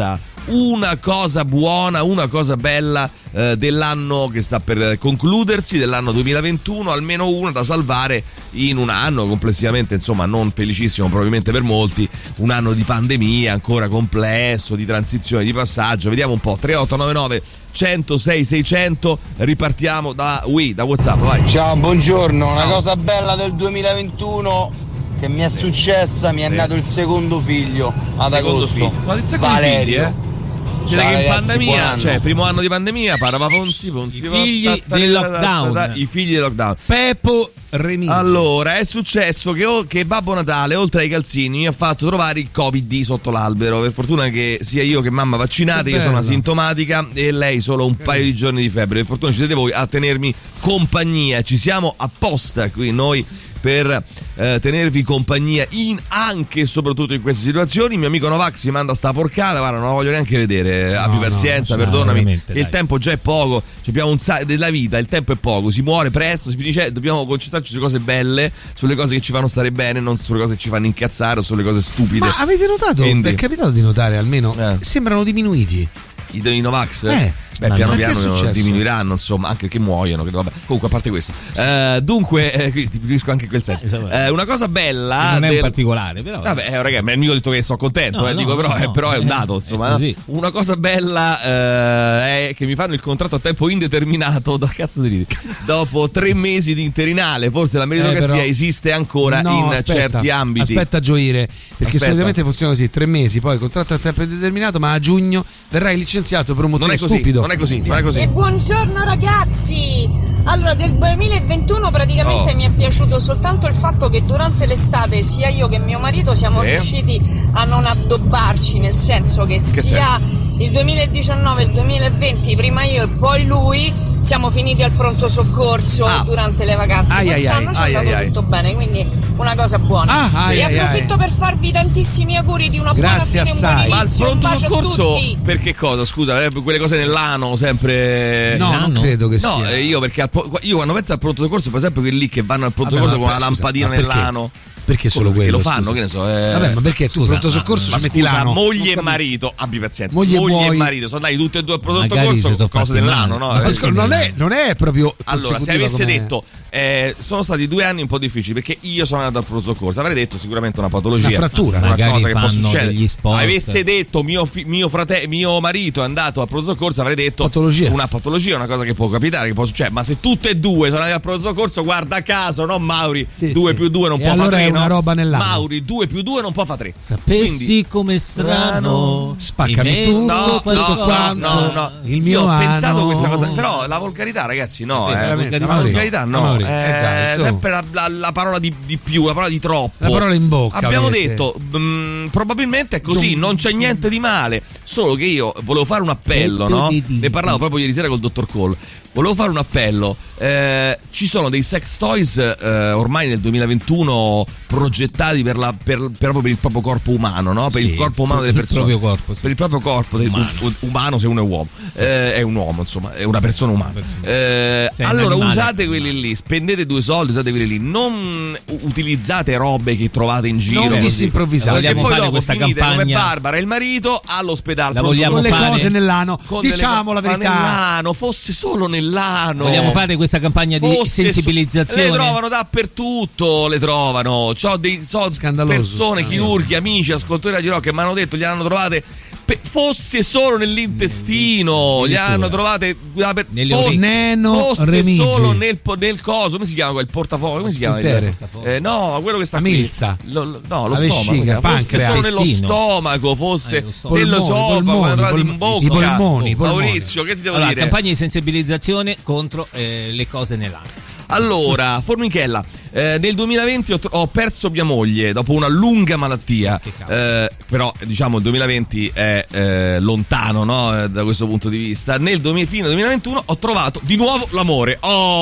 una cosa buona, una cosa bella eh, dell'anno che sta per concludersi, dell'anno duemilaventuno, almeno una da salvare in un anno complessivamente, insomma non felicissimo probabilmente per molti, un anno di pandemia ancora complesso, di transizione, di passaggio. Vediamo un po'. Tre otto nove nove uno zero sei sei zero zero. Ripartiamo da Wii, da WhatsApp, vai. Ciao, buongiorno. Una Ciao. cosa bella del duemilaventuno che mi è successa, mi è Sì. nato il secondo figlio ad Secondo agosto. figlio. Sono il secondo Valerio. figli, eh? Cioè Ciao, che in ragazzi, buon pandemia, anno. cioè primo anno di pandemia, paravaponzi, ponzi, I figli del lockdown. I figli del lockdown. Peppo Remini. Allora, è successo che, o- che Babbo Natale, oltre ai calzini, mi ha fatto trovare il Covid sotto l'albero. Per fortuna che sia io che mamma vaccinati, Che che sono bello. asintomatica, e lei solo un paio di giorni di febbre. Per fortuna ci siete voi a tenermi compagnia. Ci siamo apposta qui noi per eh, tenervi compagnia in anche e soprattutto in queste situazioni. Il mio amico Novax mi manda sta porcata, guarda, non la voglio neanche vedere. Abbi no, pazienza, no, perdonami, veramente, che il dai. tempo già è poco. Ci abbiamo un sa- della vita, il tempo è poco, si muore presto, si finisce, dobbiamo concentrarci sulle cose belle, sulle cose che ci fanno stare bene, non sulle cose che ci fanno incazzare o sulle cose stupide. Ma avete notato? Quindi- È capitato di notare almeno? Eh. Sembrano diminuiti. I dei Novax? Eh, Beh, ma piano che è piano successo? diminuiranno, insomma, anche perché muoiono. Credo, vabbè. Comunque, a parte questo, eh, dunque, eh, qui ti finisco anche in quel senso. Eh, una cosa bella. Non è del- un particolare, però. Vabbè, eh, raga, ma io ho detto che sono contento, No, eh, no, dico, però, no, eh, però è un eh, dato, insomma. è così. Una cosa bella eh, è che mi fanno il contratto a tempo indeterminato. Da cazzo di ridi? Dopo tre mesi di interinale, forse la meritocrazia Eh, però- esiste ancora No, in aspetta, certi ambiti. Aspetta a gioire, perché Aspetta. solitamente funziona così, tre mesi, poi contratto a tempo indeterminato, ma a giugno verrai licenziato per un motivo Non è così, stupido. non è così, non è così. E buongiorno ragazzi! Allora, del duemilaventuno praticamente Oh. mi è piaciuto soltanto il fatto che durante l'estate sia io che mio marito siamo Sì. riusciti a non addobbarci, nel senso che, Che sia il duemiladiciannove e il duemilaventi, prima io e poi lui, siamo finiti al pronto soccorso Ah. durante le vacanze. Ai, ai, Quest'anno ai, ci è ai, andato ai, ai. tutto bene, quindi una cosa buona. Ah, ai, e ai, approfitto ai. per farvi tantissimi auguri di una Grazie buona fine e un assai. buon Ma al inizio. Un pronto bacio a soccorso tutti. per che cosa? Scusa, eh, quelle cose nell'ano sempre. No, non credo che No, sia. eh, io perché al po- io quando penso al pronto soccorso, per esempio, quelli lì che vanno al pronto Vabbè, soccorso ma con la scusa, lampadina ma perché? nell'ano. Perché solo Perché quello? lo fanno, scusa? che ne so. eh. Vabbè, ma perché tu pronto soccorso Ma ci metti scusa, l'ano? moglie Non e capisco. marito, abbi pazienza. Moglie e Moglie e buoi. marito, sono andati tutti e due al pronto Magari si soccorso, sono cose fatti dell'anno, male. no? Ma Eh, scusa, non, è, non è proprio Allora, se consecutiva avesse come- detto eh, sono stati due anni un po' difficili perché io sono andato al pronto soccorso, avrei detto sicuramente una patologia, Una frattura. una Magari cosa che può fanno succedere. degli sport. Avesse detto mio, fi- mio, frate- mio marito è andato al pronto soccorso, avrei detto Patologia. una patologia, una cosa che può capitare, che può succedere. Ma se tutte e due sono andati al pronto soccorso, guarda caso, no Mauri, Sì, due sì. più due non E può allora fare è tre, una no? roba nell'anno. Mauri, due più due non può fare tre. Sapessi Quindi- come strano. Spaccami in tutto, mezzo a No, quanto no, no, quanto. no, no. Il mio Io ho anno. pensato questa cosa, però la volgarità, ragazzi, no, Sì, eh. veramente, la Mauri. volgarità no, Mauri, eh, eh, dai, su. sempre la, la- la parola di, di più, la parola di troppo. La parola in bocca, Abbiamo avete. detto, mm, probabilmente è così, non c'è niente di male, solo che io volevo fare un appello, no? Ne parlavo proprio ieri sera col dottor Cole. Volevo fare un appello. Eh, ci sono dei sex toys eh, ormai nel duemilaventuno progettati per, la, per, per, proprio per il proprio corpo umano, no? Per Sì, il corpo umano delle il persone. proprio corpo, sì. Per il proprio corpo del, Umano. u- umano, se uno è uomo. Eh, è un uomo, insomma, è una persona umana. Eh, Sei un allora animale. usate quelli lì, spendete due soldi, usate quelli lì, non u- utilizzate robe che trovate in giro. Non così. disimprovvisate. Perché Vogliamo poi fare dopo questa finite come campagna? Barbara e il marito all'ospedale. La pronto vogliamo Con le soccorso. fare? cose nell'ano. Con delle Diciamo co- la ma verità. nell'ano, fosse solo nell'ano. Vogliamo fare questa campagna di Fosse sensibilizzazione? so- le trovano dappertutto, le trovano. C'ho dei so Scandaloso, persone, scandaloso. chirurghi, amici, ascoltatori di rock che mi hanno detto, gli hanno trovate pe- fosse solo nell'intestino, gli hanno trovate guarda, per- Nelle fo- orecchie. Neno fosse Remigi. solo nel, po- nel coso, come si chiama quel portafoglio? Come si chiama? Il- Spintere. eh, no, quello che sta La qui. milza. Lo- lo- no, lo La stomaco. vescica, fosse pancreas. solo nello Intestino. stomaco, fosse Eh, lo stomaco. nello Polmoni, sofa, polmoni, quando trovate in polmoni, bocca. i polmoni, i polmoni. Maurizio, che ti devo Allora, dire? campagna di sensibilizzazione contro eh, le cose nell'anno. Allora, Formichella, eh, nel duemilaventi ho, tro- ho perso mia moglie dopo una lunga malattia, eh, però diciamo il duemilaventi è eh, lontano, no? Eh, da questo punto di vista. Nel duemila, fine duemilaventuno ho trovato di nuovo l'amore.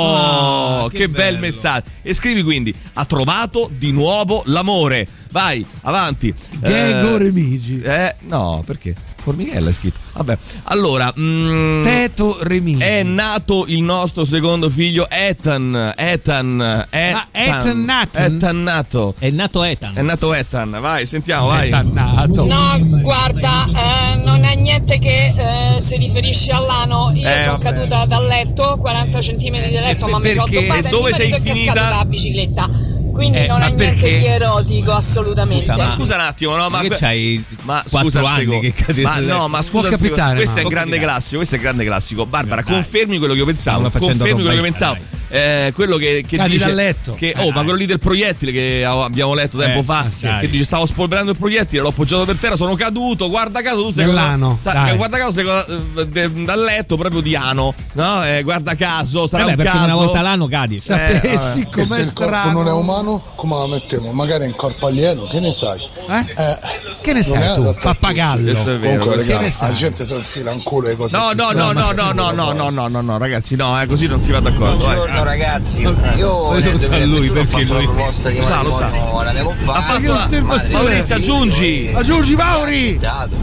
Oh, Ah, che, che bel bello. messaggio. E scrivi quindi, ha trovato di nuovo l'amore. Vai, avanti. Gego Eh, Remigi. eh, no, perché? Formichella è scritto. Vabbè, allora mm, Teto Remini. è nato il nostro secondo figlio Ethan. Ethan, Ethan, Ah, Ethan Nathan? Ethan nato. È nato Ethan. È nato Ethan. Vai, sentiamo, vai. Ethan nato. No, guarda, eh, non è niente che eh, si riferisce all'ano. Io Eh, sono vabbè. caduta dal letto, quaranta centimetri di letto, ma mi sono Perché? addobbata E dove e sei mio marito è finita? cascato dalla bicicletta. Quindi Eh, non ma è niente perché? di erotico, assolutamente. Ma scusa un attimo, no? Ma Che c'hai ma quattro scusa un anni secondo. che cadi Ma dal no, letto? ma Può scusa un secondo. capitare, Questo ma- è un può grande capitare. classico, questo è un grande classico. Barbara, Dai. confermi quello che io pensavo. Stiamo facendo Confermi quello che roba, pensavo. Eh, quello che, che Cadi dice dal letto. che oh, ma quello lì del proiettile che abbiamo letto tempo Eh, fa, sì. che dice stavo spolverando il proiettile, l'ho appoggiato per terra, sono caduto, guarda caso tu sei Nell'ano, sa- dai. guarda caso sei eh, de- dal letto proprio di ano, no? Eh, guarda caso, sarà Vabbè, un perché caso. una volta l'anno cadi. Sapessi E se com'è il corpo strano. non è umano, come la mettiamo? Magari in corpo alieno, che ne sai? Eh? Eh, Che ne non è sai tu? adatto a tutti. Pappagallo. Questo è vero. Comunque, questo- Che raga, ne sai? la gente si infila in culo e cose No, no, no, no, no, no, no, no, no, no, no, ragazzi, no, eh, così non si va d'accordo. vai. Buongiorno ragazzi, io Poi nel lo sa lui, duemilaventuno ho perché fatto lui- la proposta di Lo sa, lo sa. matrimonio alla mia compagna. Ha fatto che la osservazione. Maurizio, aggiungi. Aggiungi Mauri.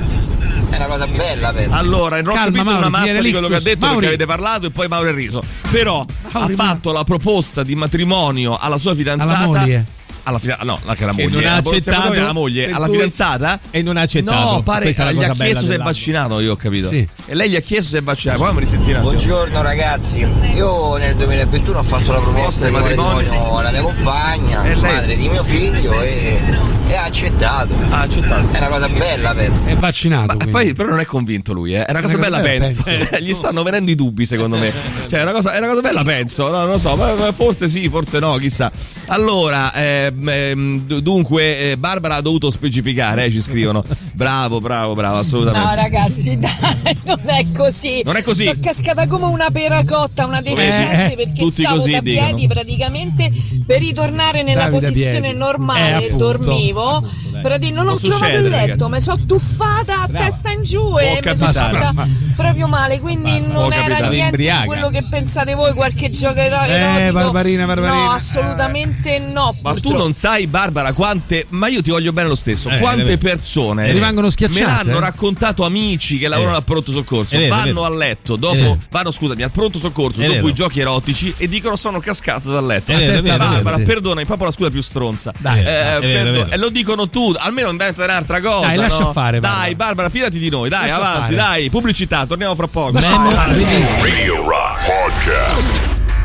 È una cosa bella, penso. Allora, non ho Calma, capito Mauri, una mazza viene di quello che ha l'ictus. detto Mauri. perché avete parlato e poi Mauro è riso. Però Mauri, ha fatto la proposta di matrimonio alla sua fidanzata. Alla moglie. Alla fida- no, anche alla E moglie. non ha La proposta di accettato matrimonio alla moglie, per alla cui- fidanzata. E non ha accettato. No, pare Questa è la gli cosa ha bella chiesto se è dell'anno. vaccinato, io ho capito. Sì. E lei gli ha chiesto se è vaccinato. Poi mi risenti un attimo. Buongiorno ragazzi, io nel duemilaventuno ho fatto la proposta di matrimonio alla mia compagna, E lei? madre di mio figlio, e, e ha accettato. Ha accettato. È una cosa bella, penso. È vaccinato. Ma quindi. poi però non è convinto lui, eh. È una cosa Una bella, cosa bella, penso. penso. Cioè, gli stanno venendo i dubbi, secondo me. Cioè, è una cosa, è una cosa bella, penso. No, non lo so, ma- ma forse sì, forse no, chissà. Allora, ehm, ehm, d- dunque, eh, Barbara ha dovuto specificare, eh, ci scrivono. Bravo, bravo, bravo, assolutamente. No ragazzi, dai, non è così. Non è così. Sono cascata come una pera cotta, una deficiente, Eh, perché tutti stavo così da dicono. piedi praticamente per ritornare nella Stavi da posizione piedi. Eh, normale, appunto. dormivo. Prati- non Può ho trovato succedere, il letto, ragazzi. mi sono tuffata a testa in giù e mi sono capitare. fatta proprio male, quindi può non era capitare. niente di Imbriaca. quello che pensate voi, qualche gioco ero- Eh, erotico. Barbarina, Barbarina. No, assolutamente no. Ma tu purtroppo. non sai, Barbara, quante. Ma io ti voglio bene lo stesso. Eh, quante è vero. persone Ne rimangono schiacciate, me l'hanno eh? raccontato amici che lavorano Eh. al pronto soccorso. È vero, è vanno vero. a letto, È dopo vero. vanno, scusami, al pronto soccorso, È dopo vero. i giochi erotici e dicono sono cascato dal letto. È vero, è vero, è vero. Barbara, perdonami, proprio la scusa più stronza. Dai. Eh, È vero, è perdo- vero. E lo dicono tu, almeno inventa un'altra cosa. Dai, lascia no? fare, Barbara. Dai, Barbara, fidati di noi. Dai, Lascia avanti, fare. dai. Pubblicità, torniamo fra poco. Lascia Ciao. fare. Radio Rock Podcast.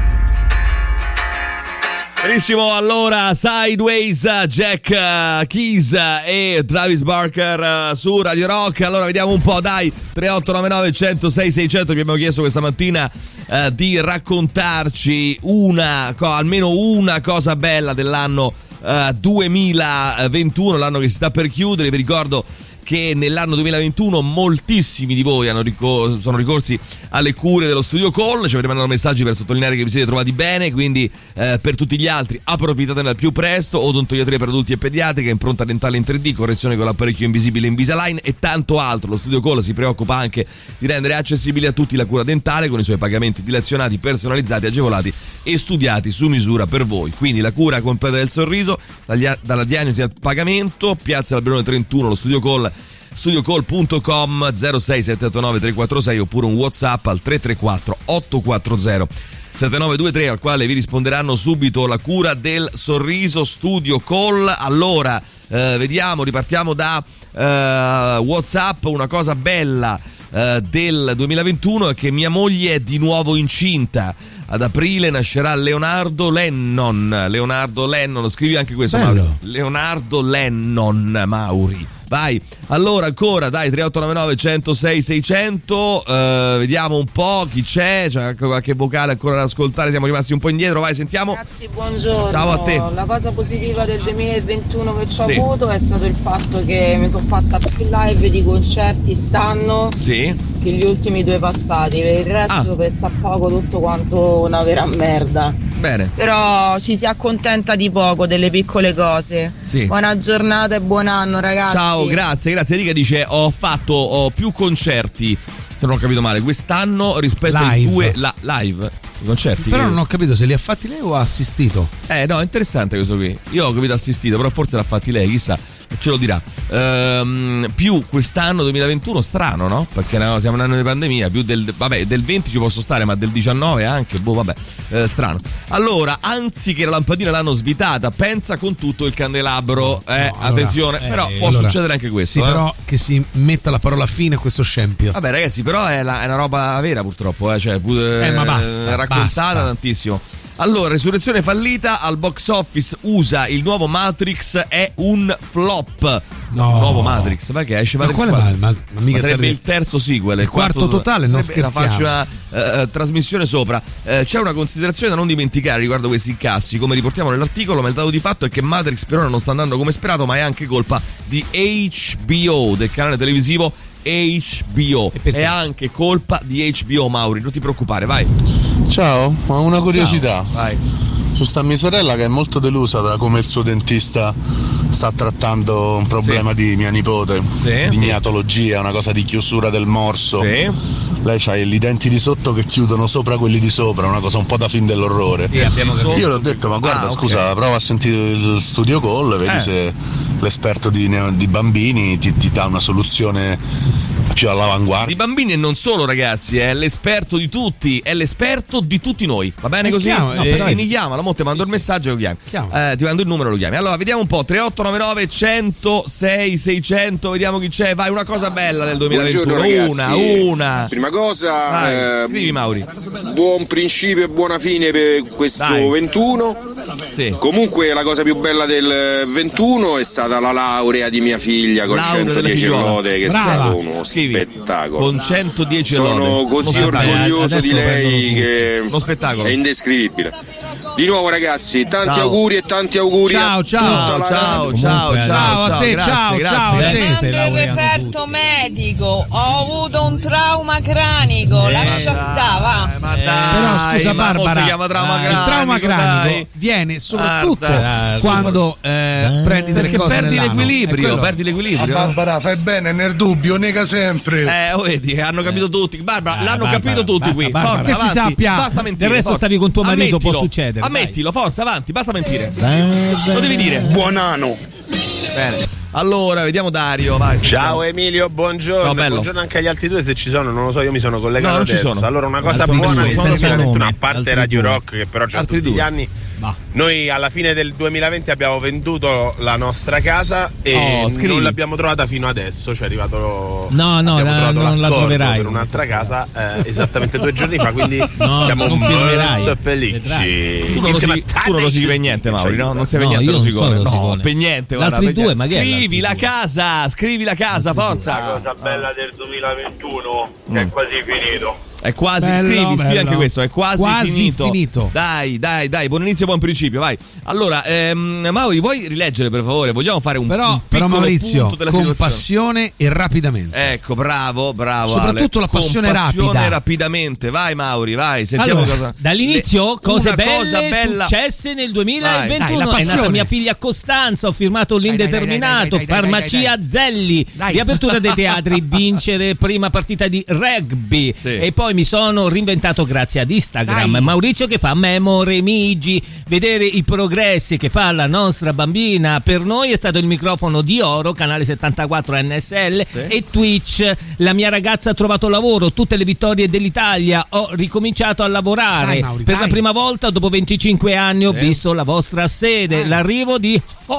Benissimo, allora Sideways, Jack uh, Keys e Travis Barker uh, su Radio Rock. Allora vediamo un po', dai, tre otto nove nove uno zero sei sei zero zero. Vi abbiamo chiesto questa mattina uh, di raccontarci una, co- almeno una cosa bella dell'anno uh, duemilaventuno, l'anno che si sta per chiudere. Vi ricordo che nell'anno duemilaventuno moltissimi di voi hanno ricor- sono ricorsi alle cure dello Studio Call. Ci avete mandato messaggi per sottolineare che vi siete trovati bene, quindi eh, per tutti gli altri approfittatene al più presto. Odontoiatria per adulti e pediatrica, impronta dentale in tre D, correzione con l'apparecchio invisibile Invisalign e tanto altro. Lo Studio Call si preoccupa anche di rendere accessibile a tutti la cura dentale con i suoi pagamenti dilazionati, personalizzati, agevolati e studiati su misura per voi. Quindi la cura completa del sorriso, dagli- dalla diagnosi al pagamento. Piazza Alberone trentuno, lo Studio Call, studiocall punto com, zero sei sette otto nove tre quattro sei, oppure un WhatsApp al tre tre quattro otto quattro zero sette nove due tre, al quale vi risponderanno subito. La cura del sorriso, Studio Call. Allora eh, vediamo, ripartiamo da eh, WhatsApp. Una cosa bella eh, del duemilaventuno è che mia moglie è di nuovo incinta. Ad aprile nascerà Leonardo Lennon. Leonardo Lennon, scrivi anche questo, Bello. Mauri. Leonardo Lennon, Mauri. Vai, allora ancora, dai, tre otto nove nove uno zero sei sei zero zero. uh, vediamo un po' chi c'è, c'è qualche vocale ancora da ascoltare, siamo rimasti un po' indietro, vai, sentiamo. Ragazzi, buongiorno. Ciao a te. La cosa positiva del duemilaventuno che ci ho Sì. avuto è stato il fatto che mi sono fatta più live di concerti stanno Sì, che gli ultimi due passati. Per il resto Ah. pensa poco tutto quanto una vera merda. bene. Però ci si accontenta di poco, delle piccole cose. Sì. Buona giornata e buon anno ragazzi. Ciao, grazie, grazie. Enrica dice ho fatto ho più concerti, se non ho capito male, quest'anno rispetto ai Live. due la, live. I concerti. Però che... non ho capito se li ha fatti lei o ha assistito. Eh no, è interessante questo qui. Io ho capito assistito, però forse l'ha fatti lei, chissà, ce lo dirà. Ehm, più quest'anno duemilaventuno strano, no? Perché no, siamo in un anno di pandemia, più del vabbè, del venti ci posso stare, ma del diciannove anche, boh, vabbè, eh, strano. Allora, anziché la lampadina l'hanno svitata, pensa con tutto il candelabro, eh, no, allora, attenzione, eh, però può allora, succedere anche questo, sì, eh. però che si metta la parola fine a questo scempio. Vabbè ragazzi, però è, la, è una roba vera purtroppo, eh, cioè eh, eh, ma basta, raccontata basta. tantissimo. Allora, Resurrezione fallita al box office U S A, il nuovo Matrix è un flop. No. Nuovo Matrix, perché esce Matrix ma quattro. Ma, ma, ma mica ma sarebbe sarebbe il terzo sequel, il, il quarto, quarto totale, non scherziamo. Faccio una uh, trasmissione sopra. Uh, c'è una considerazione da non dimenticare riguardo questi incassi, come riportiamo nell'articolo, ma il dato di fatto è che Matrix per ora non sta andando come sperato, ma è anche colpa di H B O, del canale televisivo H B O. È anche colpa di H B O, Mauri, non ti preoccupare, vai. Ciao, ho una curiosità. Ciao, vai. Ci sta mia sorella che è molto delusa da come il suo dentista sta trattando un problema sì. di mia nipote, sì. di gnatologia, una cosa di chiusura del morso. Sì. Lei c'ha i denti di sotto che chiudono sopra quelli di sopra, una cosa un po' da film dell'orrore. Sì, io le ho detto, ma guarda, ah, scusa, okay. prova a sentire il studio call, vedi eh. se l'esperto di, di bambini ti, ti dà una soluzione più all'avanguardia. Di bambini e non solo, ragazzi, è l'esperto di tutti, è l'esperto di tutti noi. Va bene così? Chiamo, no, eh, però eh, mi chiama, mo ti mando il messaggio e lo chiami. Eh, ti mando il numero e lo chiami. Allora, vediamo un po', tre otto nove nove uno zero sei seicento, vediamo chi c'è. Vai, una cosa bella del duemilaventuno. Una, una. Prima cosa, Vai, scrivi, eh, Mauri. Buon principio e buona fine per questo Dai. ventuno. Sì. Comunque la cosa più bella del ventuno è stata la laurea di mia figlia con laurea centodieci lode, che Brava. è stato uno Scrivi. spettacolo. Con centodieci Sono lode. così Uno orgoglioso di lei che uno spettacolo. è indescrivibile. Di nuovo ragazzi, tanti ciao. auguri e tanti auguri ciao, a ciao, tutta la ciao, radio. ciao, Comunque, ciao, ciao a te, grazie, ciao, grazie, ciao grazie. a te. Sempre il referto medico, ho avuto un trauma cranico, Eh, lascia stare, va. Ma Eh, dai, però scusa ma Barbara, si chiama trauma dai, cranico, il trauma cranico dai. viene soprattutto Guarda, quando eh, prendi delle perché cose perdi nell'anno. l'equilibrio, perdi l'equilibrio. Ah, Barbara, fai bene, nel dubbio, nega sempre. Eh, oh, vedi, hanno capito tutti. Barbara, Ah, l'hanno Barbara, capito tutti basta, qui. Barbara. Forza, Che si avanti. sappia. Basta mentire. Del resto forza. stavi con tuo marito, Ammettilo. può succedere. Ammettilo, forza, avanti, basta mentire. Lo devi dire. Buon anno. Bene. Allora, vediamo Dario, vai. Ciao Emilio, buongiorno. No, bello. Buongiorno anche agli altri due se ci sono, non lo so, io mi sono collegato No, non ci adesso. sono. Allora una cosa Altri buona due, che senza sta nome, a parte altri Radio due. Rock che però c'ha Altri tutti due. gli anni. Bah. Noi alla fine del duemilaventi abbiamo venduto la nostra casa e Oh, scrivi. non l'abbiamo trovata fino adesso, cioè è arrivato No, no, abbiamo la- trovato non la l'accordo troverai. per un'altra casa eh, esattamente due giorni fa, quindi No, siamo non firmerai. molto felici. Vedrai. Tu non rosichi, tu non rosichi per niente, Mauri, no? Non sei per No, niente io non rosicone. sono No, rosicone. per niente. guarda, L'altri per due, niente. ma che è Scrivi la l'altri due? casa, scrivi la casa, forza. La cosa bella del duemilaventuno Mm. è quasi finito. È quasi, Bello, scrivi, scrivi bello. anche questo, è quasi, Quasi finito. finito. Dai, dai, dai, buon inizio, buon principio, vai. Allora, ehm, Mauri, vuoi rileggere per favore? Vogliamo fare un, Però, un però piccolo Maurizio, punto della con situazione? passione e rapidamente. Ecco, bravo, bravo. Soprattutto Ale. la passione con passione rapida. rapidamente. Vai Mauri, vai, sentiamo Allora, cosa. dall'inizio Le- cose una belle cosa bella. successe nel Dai, duemilaventuno. la È nata passione. mia figlia Costanza, ho firmato l'indeterminato, dai, dai, dai, dai, farmacia dai, Zelli, Dai. riapertura dei teatri, vincere prima partita di rugby Sì. e poi mi sono reinventato grazie ad Instagram. Dai. Maurizio che fa Memore Migi, vedere i progressi che fa la nostra bambina per noi è stato il microfono di oro, canale settantaquattro N S L Sì. e Twitch. La mia ragazza ha trovato lavoro, tutte le vittorie dell'Italia, ho ricominciato a lavorare. Dai, Mauri, per dai. la prima volta dopo venticinque anni ho Sì. visto la vostra sede, Dai. l'arrivo di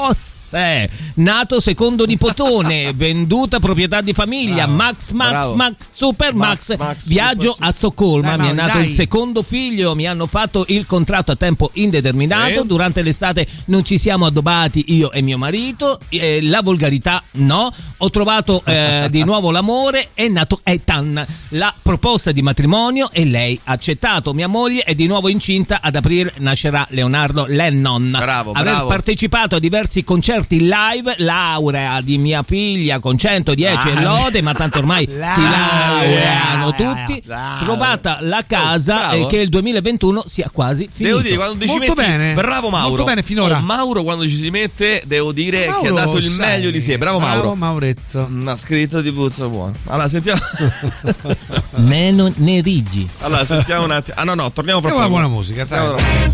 José, nato secondo nipotone, venduta proprietà di famiglia, Bravo. Max Max Bravo. Max Super Max, Max, Max, viaggio super, a Stoccolma, Dai, mi è Mauri, nato dai. il secondo figlio, mi hanno fatto il contratto a tempo indeterminato, Sì. durante l'estate non ci siamo addobbati io e mio marito, eh, la volgarità no, ho trovato eh, di nuovo l'amore, è nato Ethan, la proposta di matrimonio e lei ha accettato, mia moglie è di nuovo incinta, ad aprile nascerà Leonardo Lennon. Bravo, Aver bravo. partecipato a diversi concerti concerti live, laurea di mia figlia con centodieci e lode, ma tanto ormai si laureano tutti. Trovata la casa Oh, e che il duemilaventuno sia quasi finito. Devo dire, quando ci Molto metti, bene. bravo Mauro. Molto bene finora. Oh, Mauro quando ci si mette, devo dire Mauro, che ha dato il sai. meglio di sé. Bravo Mauro. Bravo Mauretto. Ma scritto di puzza buono. Allora sentiamo. Meno nerigi. Allora sentiamo un attimo. Ah no no, torniamo fra È una poco. buona musica, dai.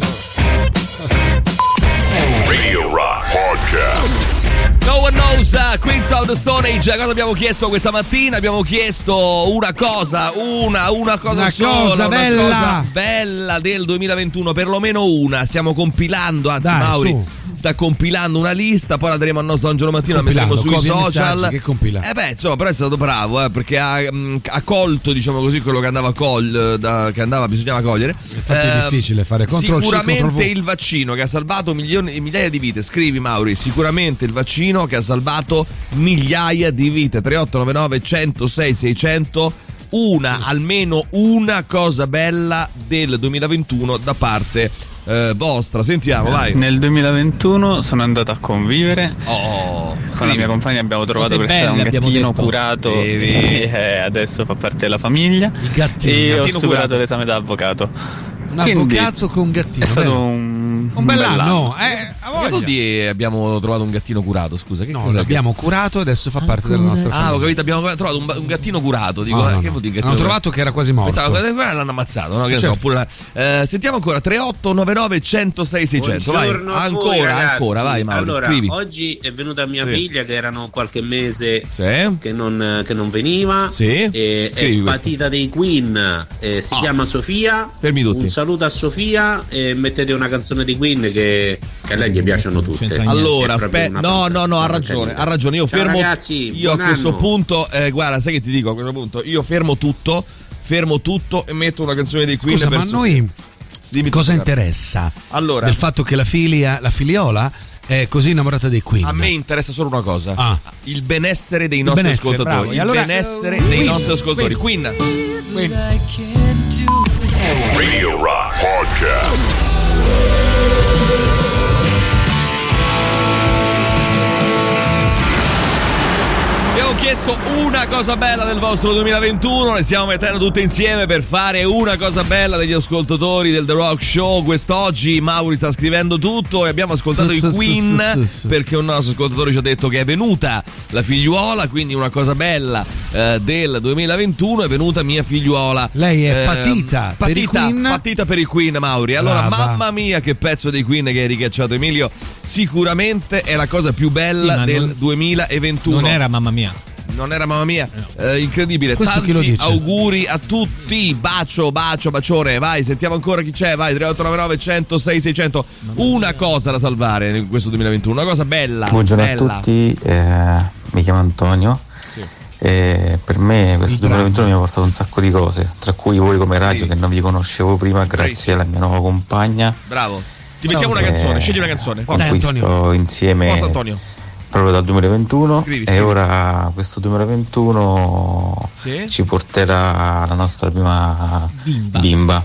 Radio Rock Podcast. No One Knows, uh, Queens of the Stone Age. Cosa abbiamo chiesto questa mattina? Abbiamo chiesto una cosa, una, una cosa Una sola, cosa una bella. cosa bella del duemilaventuno, perlomeno una. Stiamo compilando, anzi Dai, Mauri su. sta compilando una lista, poi la daremo al nostro Angelo Mattino, la metteremo sui Compilando, copia social. messaggi, che compila? Eh beh, insomma, però è stato bravo, eh, perché ha, mh, ha colto, diciamo così, quello che andava col, da, che andava, bisognava cogliere. Infatti è difficile fare control C, Sicuramente control V. il vaccino che ha salvato milioni, migliaia di vite. Scrivi Mauri, sicuramente il vaccino che ha salvato migliaia di vite. tre otto nove nove uno zero sei sei zero zero. Una, almeno una cosa bella del duemilaventuno da parte eh, vostra. Sentiamo, vai. Nel duemilaventuno sono andato a convivere. Oh, con la mia compagna abbiamo trovato Cose per strada un belle abbiamo gattino detto. curato Devi. e adesso fa parte della famiglia. Il gattino. E ho Gattino superato curato. l'esame da avvocato. Un Quindi avvocato con un gattino. È stato bello. un, un bell'anno. Eh, a Che vuol voglia. dire abbiamo trovato un gattino curato? Scusa, che No, cos'è? l'abbiamo curato e adesso fa parte della nostra Ah, famiglia. ho capito, abbiamo trovato un, un gattino curato. Dico, No, no, eh, che no. vuol dire gattino Hanno curato? trovato che era quasi morto. Pensavo che l'hanno ammazzato, no? Che ne so, Certo. oppure la- eh, sentiamo ancora tre otto nove nove uno zero sei sei zero zero. Vai, Buongiorno a voi, ancora, ragazzi. ancora, vai Mauro, Allora, scrivi. oggi è venuta mia Sì. figlia che erano qualche mese Sì. che, non, che non veniva. Sì. E, Scrivi è questo. patita dei Queen. eh, si Ah. chiama Sofia. Fermi tutti. Un saluto a Sofia e mettete una canzone di Queen che, che a lei gli piacciono tutte. Allora, È proprio aspetta, una no, panza- no, no, ha una ragione, carina. ha ragione. Io Ciao, fermo. ragazzi, io a buon questo anno. punto, eh, guarda, sai che ti dico a questo punto? Io fermo tutto, fermo tutto e metto una canzone dei Queen. Scusa, per ma a so- noi Dimmi cosa tutto, caro. interessa Allora, del fatto che la figlia, la figliola è così innamorata dei Queen? a me interessa solo una cosa: Ah. il benessere dei nostri benessere, ascoltatori. bravo. E Il allora- benessere dei Queen, nostri ascoltatori. Queen. Queen. Radio Rock Podcast. Abbiamo chiesto una cosa bella del vostro duemilaventuno, le stiamo mettendo tutte insieme per fare una cosa bella degli ascoltatori del The Rock Show. Quest'oggi Mauri sta scrivendo tutto e abbiamo ascoltato Sì, i sì, Queen sì, sì, sì. perché un nostro ascoltatore ci ha detto che è venuta la figliuola, quindi una cosa bella eh, del duemilaventuno, è venuta mia figliuola. Lei è Eh, patita per i patita, Queen. patita per i Queen, Mauri. Allora, Brava. mamma mia che pezzo dei Queen che hai ricacciato, Emilio. Sicuramente è la cosa più bella Sì, ma del non- duemilaventuno. Non era mamma mia. Non era mamma mia, eh, incredibile. Questo chi lo Tanti dice? auguri a tutti. Bacio, bacio, bacione. Vai, sentiamo ancora chi c'è. Vai, tre otto nove nove uno zero sei sei zero zero. Una cosa da salvare in questo duemilaventuno, una cosa bella. Buongiorno bella. a tutti, eh, mi chiamo Antonio. Sì. E per me questo Il duemilaventuno mi ha portato un sacco di cose, tra cui voi come radio che non vi conoscevo prima grazie Bravissimo. alla mia nuova compagna. Bravo. Ti mettiamo una Eh, canzone, scegli una canzone. Con Forza, cui Antonio. sto insieme Forza, Antonio. proprio dal duemilaventuno. Scrivi, E scrivi. ora questo duemilaventuno Sì? ci porterà alla nostra prima Bimba. bimba,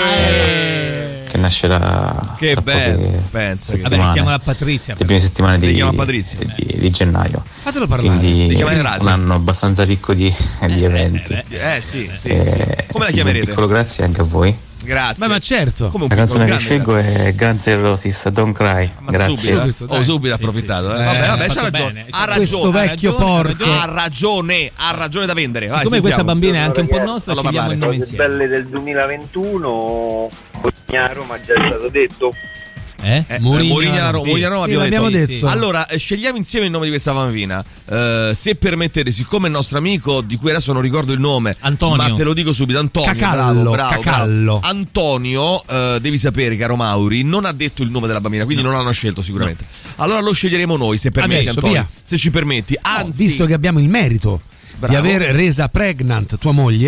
Eh, che nascerà Che tra bello. poche Pensa che Vabbè, settimane, chiamala Patrizia. le prime settimane Ti di, chiama Patrizia. di- di gennaio. Fatelo parlare. Quindi Ti chiama in radio. un anno abbastanza ricco di, di eventi. Eh sì, sì, Eh, sì. Come la Un chiamerete? piccolo grazie anche a voi. Grazie. Beh, ma certo. Come un La piccolo canzone che grande, scelgo grazie. è Guns N' Roses, Don't Cry. Ma Grazie. subito, Subito, oh, dai. subito ha approfittato. eh. sì. Vabbè, Eh, vabbè, ha c'ha fatto ragione. bene. Ha Questo ragione. vecchio ragione, ha porco. ragione. Ha ragione, ha ragione da vendere. Vai, Siccome questa sentiamo. bambina è anche un po' Ragazzi, nostra, fallo scegliamo il nome Cose insieme. belle del duemilaventuno, Cognaro, ma già è stato detto. Eh? Eh, Mourinho, Mourinho, sì. Mourinho Sì, abbiamo l'abbiamo detto. detto. Allora, eh, scegliamo insieme il nome di questa bambina. Eh, se permettete, siccome il nostro amico, di cui adesso non ricordo il nome, Antonio. ma te lo dico subito, Antonio, Cacallo, bravo, bravo, Cacallo. bravo. Antonio, eh, devi sapere, caro Mauri, non ha detto il nome della bambina, quindi non l'hanno scelto sicuramente. Allora lo sceglieremo noi, se permetti, Adesso, Antonio. via. Se ci permetti. No, Anzi, visto che abbiamo il merito Bravo. di aver resa pregnant tua moglie,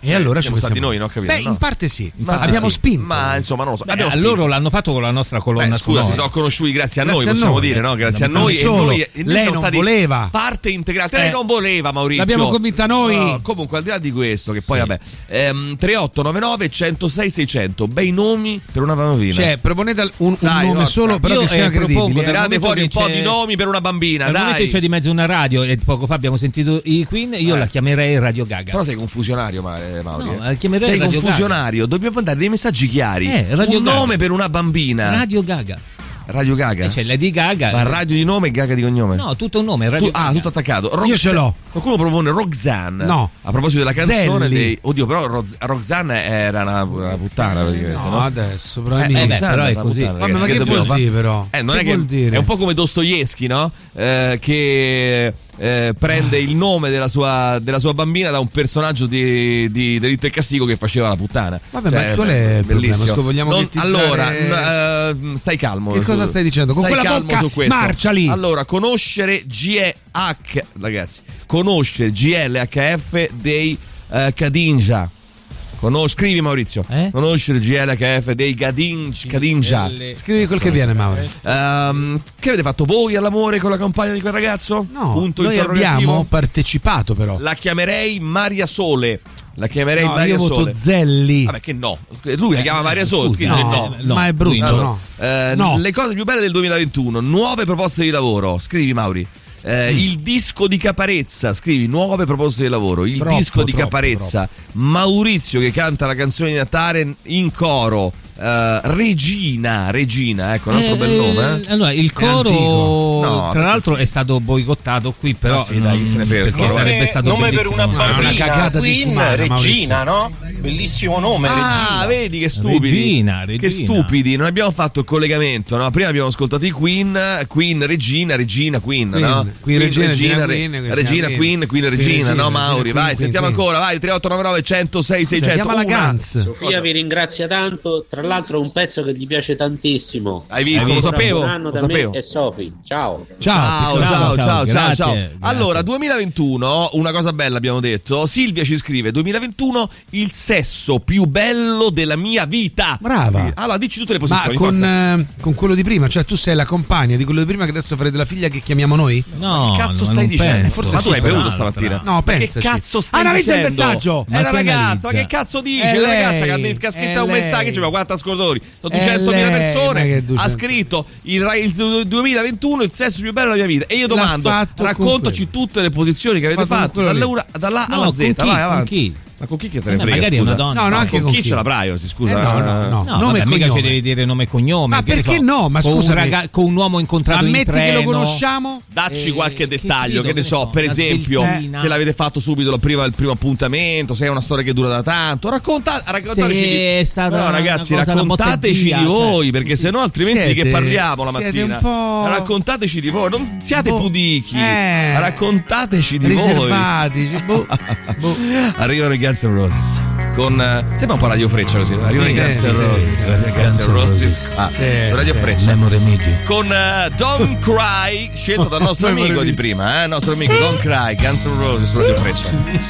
E Cioè, allora ci siamo stati possiamo- noi, no? Capito? Beh, no? in parte sì, in Ma parte abbiamo sì. spinto. Ma insomma, non lo so. Beh, abbiamo a spinto. loro l'hanno fatto con la nostra colonna Beh, scusa, sonora. si sono conosciuti grazie a Grazie noi, a possiamo noi. dire, no? Grazie a Non noi. solo. E noi, e noi Lei siamo non stati voleva. parte integrante. Lei Eh. non voleva, Maurizio. L'abbiamo convinta noi. No, comunque, al di là di questo, che poi, vabbè, ehm, tre otto nove nove uno zero sei sei zero zero, bei nomi per una bambina. Cioè, proponete un, un Dai, nome Rozza. solo, però Io, che sia eh, credibile. propongo eh. dal Tirate momento fuori un che po' c'è- di nomi per una bambina, Dal momento dai. che c'è di mezzo una radio e poco fa abbiamo sentito i Queen, io Eh. la chiamerei Radio Gaga. Però sei confusionario, Ma- eh, Mauri. No, eh. la chiamerei sei Radio confusionario, dobbiamo mandare dei messaggi chiari. Eh, Radio un Gaga. nome per una bambina. Radio Gaga. Radio Gaga. E c'è Lady Gaga. Ma radio di nome e Gaga di cognome? No, tutto un nome, Radio Tu- ah, Gaga. tutto attaccato. Io Roxanne- ce l'ho. Qualcuno propone Roxanne. No. A proposito della canzone Zelli. dei. Oddio, però Roz- Roxanne era una, una puttana praticamente. No, No, adesso, però Eh, amico. eh, beh, Roxanne però è era una così. puttana, Vabbè, ragazzi, ma che dobbiamo vuol fare? dire, però? Eh, non Che è che vuol dire? è un po' come Dostoevsky, no? Eh, che eh, prende il nome della sua, della sua bambina da un personaggio di, di Delitto e Castigo che faceva la puttana. Vabbè, ma qual è il problema? Scusa, vogliamo Non- ghettizzare- allora, n- eh, stai calmo. Che cosa stai dicendo? Con Stai quella calmo bocca su questo. marciali. Allora, conoscere G E H, ragazzi, conoscere G L H F dei eh, Kadinja. Conos- scrivi Maurizio. Eh? Conoscere G L H F dei Kadinj- Kadinja. Scrivi quel che viene, Mauro. Ehm, che avete fatto voi all'amore con la compagna di quel ragazzo? No, Punto noi interrogativo. abbiamo partecipato, però. La chiamerei Maria Sole. La chiamerei No, Maria io voto Sole. Zelli. Vabbè, che no. Lui la chiama Maria Sole. scusi, chi no, dice no? no, ma è brutto, lui no. no. Eh, No. Le cose più belle del duemilaventuno, nuove proposte di lavoro. Scrivi, Mauri. Eh, Mm. Il disco di Caparezza, scrivi nuove proposte di lavoro. Il Troppo, disco di troppo, Caparezza, Maurizio che canta la canzone di Natale in coro. Eh, Regina, Regina, ecco un altro Eh, bel nome. Eh? Allora, il antico. coro, No, tra perché- l'altro, è stato boicottato qui, però. Ah, sì, dai, chi se ne frega, il perché coro. sarebbe Nome- stato nome per bellissimo. una una bambina, cagata di Queen, Sumana, Regina, no? Bellissimo nome, Ah, Regina. vedi che stupidi. Regina, Regina. Che stupidi, non abbiamo fatto il collegamento, no? Prima abbiamo ascoltato i Queen, Queen, Regina, Regina, Queen, Queen, no? Queen, Regina, Regina, Re- Queen, Queen, Regina, Queen, Queen, Queen, Queen, Regina, Regina, no Regina, Mauri, Queen, vai, Queen, sentiamo Queen. ancora, vai, tre otto nove nove uno zero sei sei zero Chiama la uno. Gans. Sofia vi ringrazia tanto, tra l'altro è un pezzo che gli piace tantissimo. Hai visto? Lo Ancora sapevo, buon anno lo da sapevo. me e Sofi. Ciao. Ciao, Ciao, piccolo. ciao, ciao, ciao, grazie, ciao. grazie. Allora, duemilaventuno, una cosa bella abbiamo detto. Silvia ci scrive: duemilaventuno, il sesso più bello della mia vita. Brava. Allora, dici tutte le Ma posizioni. con, forza. eh, con quello di prima, cioè tu sei la compagna di quello di prima che adesso farete la figlia che chiamiamo noi? No, Che cazzo ma stai non dicendo? penso. Forse ma tu hai Sì, bevuto tra stamattina? l'altro. No, Ma che pensaci. cazzo stai Analizza il dicendo? messaggio. È una Ma che ragazza, analizza? ma che cazzo dice? È È una ragazza lei, che ha, che ha è scritto un lei. messaggio, c'aveva quattro ascoltatori, sono È duecentomila lei, persone. ma che Ha duecento. scritto il, il duemilaventuno, il sesso più bello della mia vita. E io L'ha domando, fatto raccontaci con tutte le posizioni che avete Fatto con fatto, quello lì. dall'una, dall'A No, alla con Z. chi? Vai Con avanti. chi? Ma con chi che te ne Eh, frega? magari è Scusa? una donna. No, no, Ma anche con con chi chi? c'è la privacy? Scusa. Eh, no, no, no. No, Nome vabbè, e mica cognome. ci devi dire nome e cognome. Ma che ne perché so, no? Ma con un, scusami. raga- con un uomo incontrato Ammetti in treno. che lo conosciamo? Dacci Eh, qualche che dettaglio, fido, che ne che so, ne so, per una esempio, sveltina. se l'avete fatto subito la prima- il primo appuntamento, se è una storia che dura da tanto, racconta, raccontateci Se di... è stata Però una raccontateci, cosa, una botta raccontateci via, di voi, cioè, perché sì. sennò altrimenti di che Siete- parliamo la siete mattina? un po'- Raccontateci di voi, non siate Boh. pudichi, Eh. raccontateci di voi. Riservati. cioè, boh. Boh. Arrivano i Guns N' Roses con eh, sembra un po' Radio Freccia così, no? Arrivano Sì, i Guns sì, N' sì, Roses, sì, Radio Guns N' Roses. Ah, Sì, su Radio sì. Freccia Memory Migi. con eh, Don't Cry, scelto dal nostro amico di prima, eh, nostro amico Don't Cry, Guns N' Roses su Radio Freccia.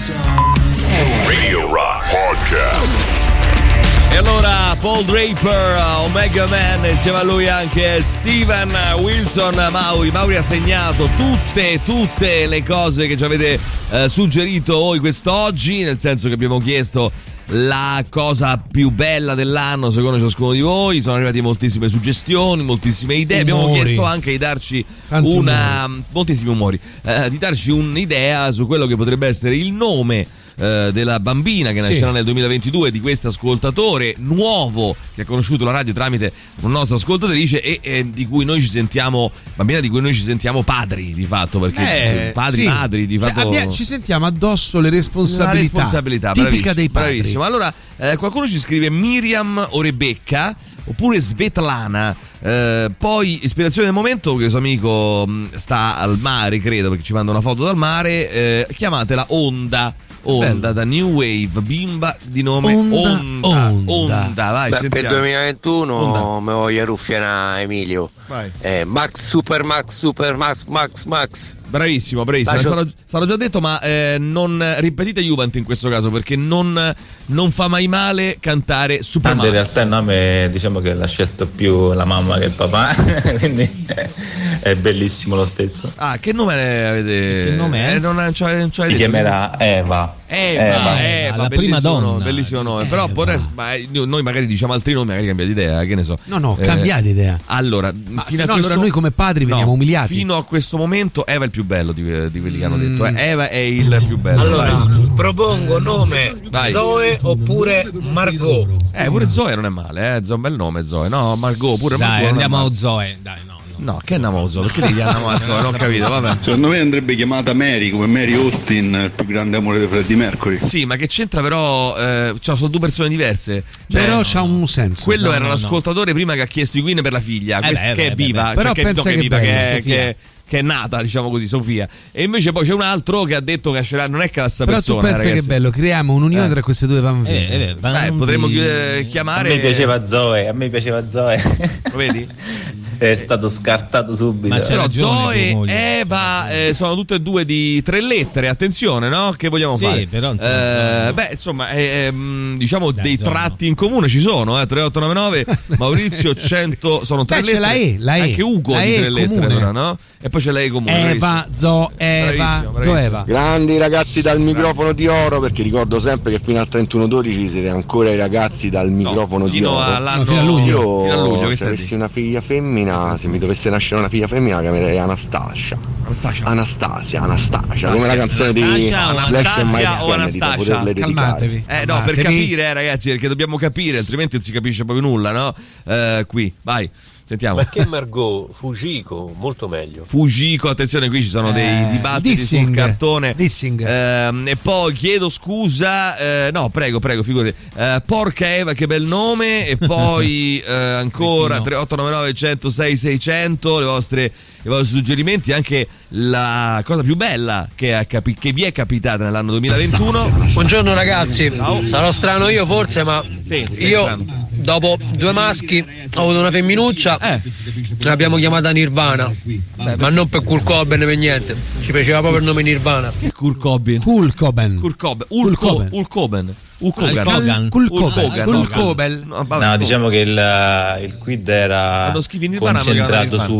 Radio Rock Podcast. E allora Paul Draper, Omega Man, insieme a lui anche Steven Wilson. Mauri, Mauri ha segnato tutte, tutte le cose che ci avete eh, suggerito voi quest'oggi, nel senso che abbiamo chiesto la cosa più bella dell'anno secondo ciascuno di voi, sono arrivate moltissime suggestioni, moltissime idee, abbiamo Umori. chiesto anche di darci Tanti una moltissimi umori, eh, di darci un'idea su quello che potrebbe essere il nome eh, della bambina che Sì. nascerà nel duemilaventidue, di questo ascoltatore nuovo che ha conosciuto la radio tramite una nostra ascoltatrice e, e di cui noi ci sentiamo bambina di cui noi ci sentiamo padri di fatto, perché Eh, padri, sì. madri di Cioè, fatto abbia- ci sentiamo addosso le responsabilità, la responsabilità tipica bravissimo, dei padri. bravissimo. Allora eh, qualcuno ci scrive Miriam o Rebecca oppure Svetlana. Eh, poi ispirazione del momento, questo amico mh, sta al mare, credo, perché ci manda una foto dal mare. Eh, chiamatela Onda. Onda Bello. da New Wave, bimba di nome Onda, Onda. Onda. Onda, vai, Beh, per sentiamo. duemilaventuno Onda. mi voglio ruffianare Emilio. Vai. Eh, Max Super Max Super Max Max Max. Bravissimo, bravissimo. È stato, stato già detto, ma eh, non ripetite Juventus in questo caso, perché non, non fa mai male cantare Super Max. In realtà il nome, diciamo che l'ha scelto più la mamma che il papà, quindi è bellissimo lo stesso. Ah, che nome avete? Che nome è? Eh, non, non c'è, non c'è Si chiamerà Eva. Eva, Eva, Eva, la bellissimo prima donna. nome, bellissimo nome. Però potrei, ma noi magari diciamo altri nomi, magari cambiate idea, che ne so. No, no, Eh, cambiate idea. Allora, Ma fino se a no, questo... allora noi come padri veniamo No, umiliati. Fino a questo momento Eva è il più bello di, di quelli che hanno detto. Mm. eh. Eva è il più bello. Allora, vai. propongo nome Vai. Zoe oppure Margot. Eh, pure Zoe non è male, eh. Zoe, un bel nome Zoe. No, Margot, pure Dai, Margot. non è andiamo male. a Zoe. Dai, no. No, che andiamo a Zoe? Perché devi andare a Zoe? Non ho capito, vabbè. Secondo me andrebbe chiamata Mary, come Mary Austin, il più grande amore di Freddie Mercury. Sì, ma che c'entra però? Eh, cioè, sono due persone diverse. Cioè, Però c'ha un senso. quello No, era no, l'ascoltatore prima che ha chiesto i Queen per la figlia, Eh questa beh, che beh, è beh, viva, beh. cioè Però che, pensa no, che è che viva, bello, che, è, Sofia. che, che è nata, diciamo così, Sofia. E invece poi c'è un altro che ha detto che ce l'ha, non è che la sta Però persona, tu pensa che ragazzi. è bello, creiamo un'unione Eh. tra queste due bambine. Eh, eh, Beh, potremmo chiudere- A chiamare. me piaceva Zoe, a me piaceva Zoe. Lo vedi? È stato scartato subito. Ma c'è Però ragione, tua Zoe, moglie. Eva eh, sono tutte e due di tre lettere, attenzione, no? Che vogliamo Sì, fare? però, insomma, Eh, beh, insomma, eh, ehm, diciamo Dai, dei giorno. tratti in comune ci sono, eh? tre otto nove nove Maurizio cento, sono tre Beh, c'è lettere. la E, la E. Anche Ugo La di E tre lettere, comune. però, no? E poi c'è la E comune. Eva, bravissimo. Zo, Eva, Bravissimo, bravissimo. Zoeva. Grandi ragazzi dal microfono di oro, perché ricordo sempre che fino al trentuno dodici siete ancora i ragazzi dal microfono di fino oro. all'anno No, fino a luglio. Io, fino a luglio, che se stai avessi una figlia femmina, se mi dovesse nascere una figlia femmina, la chiamerei Anastasia. Anastasia. Anastasia, Anastasia, come la canzone di Anastasia o Slash and Anastasia Mike o Kennedy, da Anastasia? poterle dedicare. Calmatevi. Eh no, per calmatevi. capire, eh, ragazzi, perché dobbiamo capire, altrimenti non si capisce proprio nulla, no? Eh, qui, vai, sentiamo. Perché Margot Fujiko molto meglio. Fujiko, attenzione, qui ci sono dei Eh, dibattiti dissing. sul cartone. Dissing. Ehm, e poi chiedo scusa, eh, no, prego, prego, figurati. Eh, porca Eva, che bel nome. E poi eh, ancora tre otto nove nove uno zero sei sei zero zero, le vostre, i vostri suggerimenti, anche la cosa più bella che, è capi- che vi è capitata nell'anno duemilaventuno. Buongiorno ragazzi, Ciao. sarò strano io forse, ma Sì, sei io strano. dopo due maschi ho avuto una femminuccia, Eh. l'abbiamo chiamata Nirvana, ma non per Kurt Cobain per niente, ci piaceva proprio il nome Nirvana. Che è Kurt Cobain? Hulk Coben. Kurt Cobain. Hulk Cobain. Hulk Cobain. Hulk Hulk Hogan. Hogan. Hulk Hulk Coben. Hogan, Hulk no. Coben. No, vabbè, No, diciamo che il, il quid era Quando scrivi Nirvana, concentrato hanno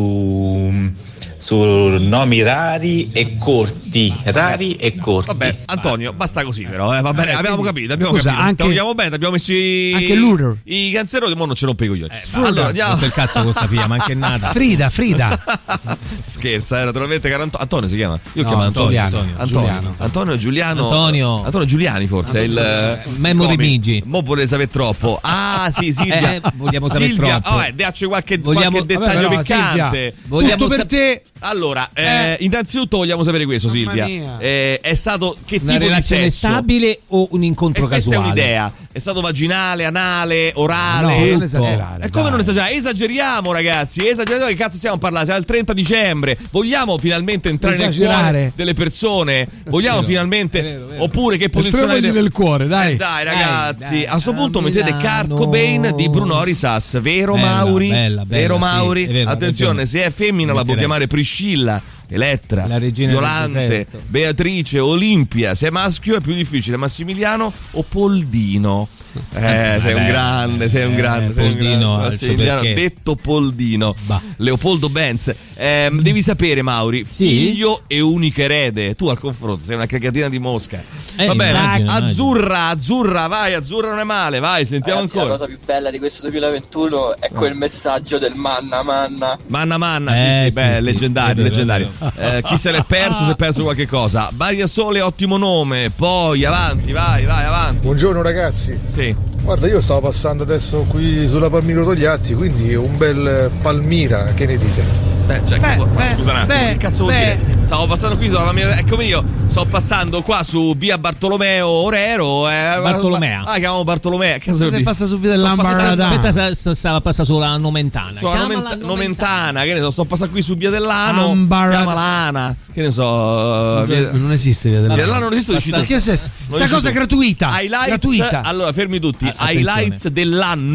su, su nomi rari e corti. Rari e corti. Vabbè, Antonio, basta così però, eh, va bene, abbiamo capito, abbiamo Scusa, capito. anche- Andiamo bene, abbiamo messo i anche Luther. i canzeroti, ma non ce l'ho per i coglioni. Ma allora, andiamo. tutto il cazzo con sta figlia, ma anche nata. Frida, Frida. Scherza, eh, naturalmente caro Anto- Antonio si chiama. Io No, chiamo Antonio. Giuliano. Antonio. Giuliano. Antonio Giuliano. Antonio. Antonio Giuliani forse è il eh, Memory come? Migi. Mo vorrei sapere troppo. Ah, sì, Silvia. Eh, vogliamo sapere Silvia, troppo. oh, eh, dacci qualche, Vogliamo- qualche Vabbè, dettaglio però, piccante. Silvia, Vogliamo tutto per sap- te. Allora, eh, innanzitutto vogliamo sapere questo, Mamma Silvia. mia. Eh, è stato che Una tipo di relazione sesso? stabile o un incontro E questa casuale? è un'idea. È stato vaginale, anale, orale? No, non Tutto. esagerare. E come dai. non esagerare? Esageriamo, ragazzi. Esageriamo. Che cazzo stiamo parlando? Siamo al trenta dicembre. Vogliamo finalmente entrare nel Esagerare. cuore delle persone? Vogliamo Vero, finalmente? vero, vero. Oppure che posizione Estrovagli avete? nel cuore, dai. Eh, dai, ragazzi. dai. A sto punto A mettete Milano. Kurt Cobain di Bruno Orisas. Vero, Bella, Mauri? bella, bella, Vero, sì, Mauri? è vero, ha Attenzione, ragione. se è femmina la può Metterei. chiamare Priscilla, Elettra, La regina del Violante, deserto. Beatrice, Olimpia. Se è maschio è più difficile, Massimiliano o Poldino. Eh, sei un Vabbè, grande, sei un eh, grande, sei un Poldino, grande. al suo Massimiliano, perché. detto Poldino. Bah. Leopoldo Benz. Ehm, devi sapere, Mauri, figlio e unico erede. Tu al confronto sei una cagatina di mosca. Eh, Va bene, immagino, immagino. Azzurra, Azzurra, vai, Azzurra non è male, vai, sentiamo Ragazzi, ancora. la cosa più bella di questo duemilaventuno è quel messaggio del manna manna. Manna Manna, sì, Eh, sì, sì, beh, sì, leggendario, è vero, leggendario. è vero. Eh, chi se l'è perso, si è perso qualche cosa. Varia Sole, ottimo nome. Poi avanti, vai, vai, avanti. Buongiorno ragazzi. Sì. Guarda, io stavo passando adesso qui sulla Palmiro Togliatti, quindi un bel Palmira, che ne dite? Beh, cioè, Beh, ma beh, scusa un attimo, beh, che cazzo vuol beh. dire? Stavo passando qui sulla mia. È come io, sto passando qua su via Bartolomeo Orero. Eh, Bartolomea. Ah, chiamo Bartolomea. Che cazzo vuol Se dire? passa su via Sto dell'Ambaradà. passando- Pensa sta- stava passando sulla Nomentana. Sulla Chiamala Noment- Nomentana, che ne so, sto passando qui su via dell'Ano. Ambarad- Chiamala Ana, che ne so. Via, Non esiste via via dell'Ambaradà. dell'Ano non esiste, uscito. Perché c'è Non sta esiste. cosa gratuita? Highlights, gratuita. allora fermi tutti. Ah, attenzione. Highlights dell'anno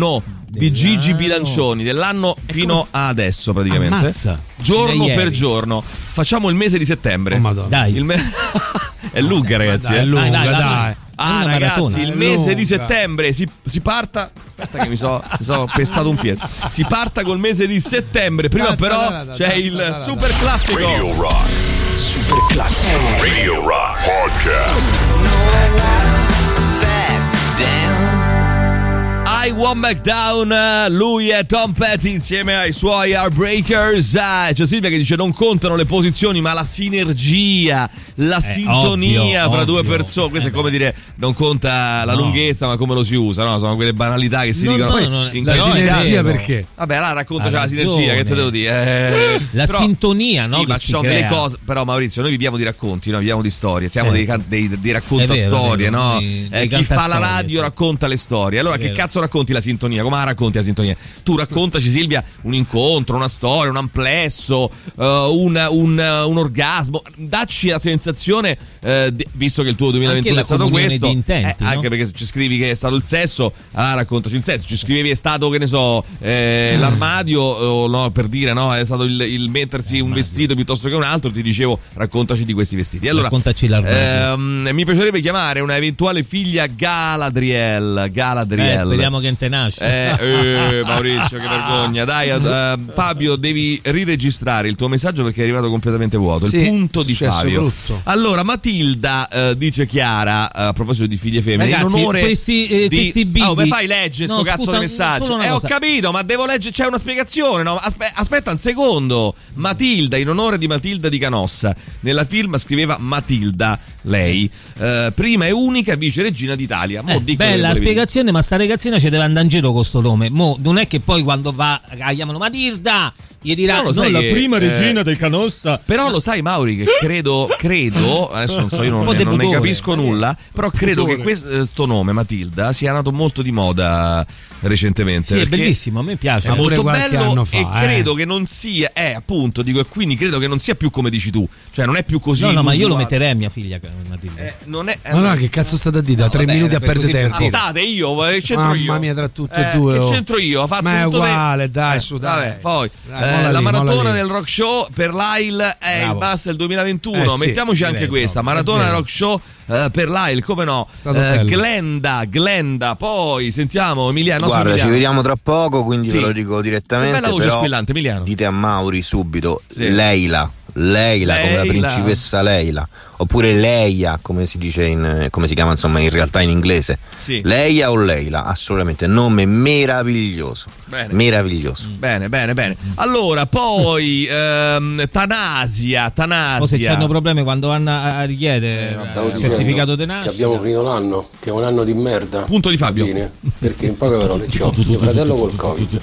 di Gigi Bilancioni dell'anno fino a adesso praticamente. Ammazza. Giorno Da per ieri. giorno. Facciamo il mese di settembre. Oh, Madonna. Dai. Il me- è lunga, ragazzi. Dai, è eh. lunga, Dai, dai, dai. dai. Ah, Una ragazzi, maratona. il È mese lunga. di settembre si, si parta. Aspetta, che mi so, mi so pestato un piede. Si parta col mese di settembre. Prima, però, c'è il super classico. Radio Rock. Super classico. Radio Rock Podcast. I Won't Back Down, lui è Tom Petty insieme ai suoi Heartbreakers. Ah, c'è Silvia che dice non contano le posizioni ma la sinergia, la sintonia ovvio, fra due ovvio. persone. Questo Eh è come dire non conta la No. lunghezza ma come lo si usa, no? Sono quelle banalità che si No, dicono. no, Poi no, in La questo- sinergia vero. perché? Vabbè, là raccontaci Ha la sinergia, ragione. che te devo dire? Eh, La però- sintonia, no? Sì, che ma si ci sono crea. delle cose. Però, Maurizio, noi viviamo di racconti, noi viviamo di storie. Siamo Eh. dei, can- dei, dei È raccontastorie, vero, no? dei- Eh, dei chi fa la cantastorie, radio sì. racconta le storie. Allora, È che vero. cazzo racconti la sintonia? Come la racconti la sintonia? Tu raccontaci, Silvia, un incontro, una storia, un amplesso, eh, un, un, un orgasmo. Dacci la sensazione, eh, di- visto che il tuo duemilaventuno Anche è la stato comunione questo, di intenti, eh, anche no? perché se ci scrivi che è stato il sesso, allora raccontaci il sesso. Ci scrivevi è stato, che ne so, eh, l'armadio, o no, per dire, no, è stato il, il mettersi un vestito piuttosto che un altro. Ti dicevo, raccontaci di questi vestiti. Allora, Raccontaci l'armadio. ehm, mi piacerebbe chiamare una eventuale figlia Galadriel. Galadriel. Eh, speriamo che te nasce. Eh, eh, Maurizio, che vergogna. Dai, eh, Fabio, devi riregistrare il tuo messaggio perché è arrivato completamente vuoto. Sì, il punto di successo Fabio. brutto. Allora, Matilda, eh, dice Chiara, eh, a proposito di figlie femmine, Ragazzi, in onore questi, eh, di... questi bimbi- Ah, come fai legge sto No, cazzo scusa, di messaggio? solo una Eh, ho cosa. capito, ma devo leggere, c'è una spiegazione, no? Aspe- aspetta un secondo. Matilda, in onore di Matilda di Canossa. Nella film scriveva Matilda, lei, eh, prima e unica vice regina d'Italia. Mo Eh, dico che bella la volevi dire. spiegazione, ma sta ragazzina ci deve andare in giro con sto nome. Mo, non è che poi quando va la chiamano Matilda gli dirà Però lo no, sai la che, prima eh, regina del Canossa. Però lo sai, Mauri, che credo, credo, adesso non so, io Un non, po' ne, di non ne pudore. capisco nulla, però credo che questo nome, Matilda, sia nato molto di moda recentemente. Sì, è perché bellissimo, a me piace. È molto qualche bello anno fa, e eh. credo che non sia, eh, appunto, dico, e quindi credo che non sia più come dici tu, cioè non è più così. No, no, ma io lo inusuale. metterei a mia figlia Matilda. Eh, non è, eh, Ma no, che cazzo state a dire? Da tre vabbè, minuti a per perdere così tempo. Ah, state io, che c'entro io? Mamma mia, tra tutte Eh, e due. che oh. c'entro io? Ho fatto Ma è tutto te- uguale, dai, Eh, su, dai. Vabbè, poi Dai, eh, molla la lì, maratona molla lì. del rock show per l'Ail è Bravo. il basta del duemilaventuno. Eh sì, Mettiamoci anche direi, questa proprio, maratona è del vero. rock show eh, per l'Ail, come no? Stato Eh, bello. Glenda, Glenda, poi sentiamo Emiliano. nostro Guarda, ci Emiliano. vediamo tra poco, quindi Sì. ve lo dico direttamente. Che bella voce però squillante, Emiliano. Dite a Mauri subito, Sì. Leila, Leila, come la Leila. principessa Leila, oppure Leia, come si dice in, come si chiama insomma in realtà in inglese. Sì. Leia o Leila, assolutamente, nome meraviglioso. Bene. Meraviglioso. Bene, bene, bene. Allora, poi ehm, Tanasia, Tanasia. O se c'hanno problemi quando vanno a, a richiedere Stavo il certificato di dicendo nascita. che abbiamo finito l'anno, che è un anno di merda. Punto di Fabio. Fine, perché in poche parole c'ho mio fratello col Covid,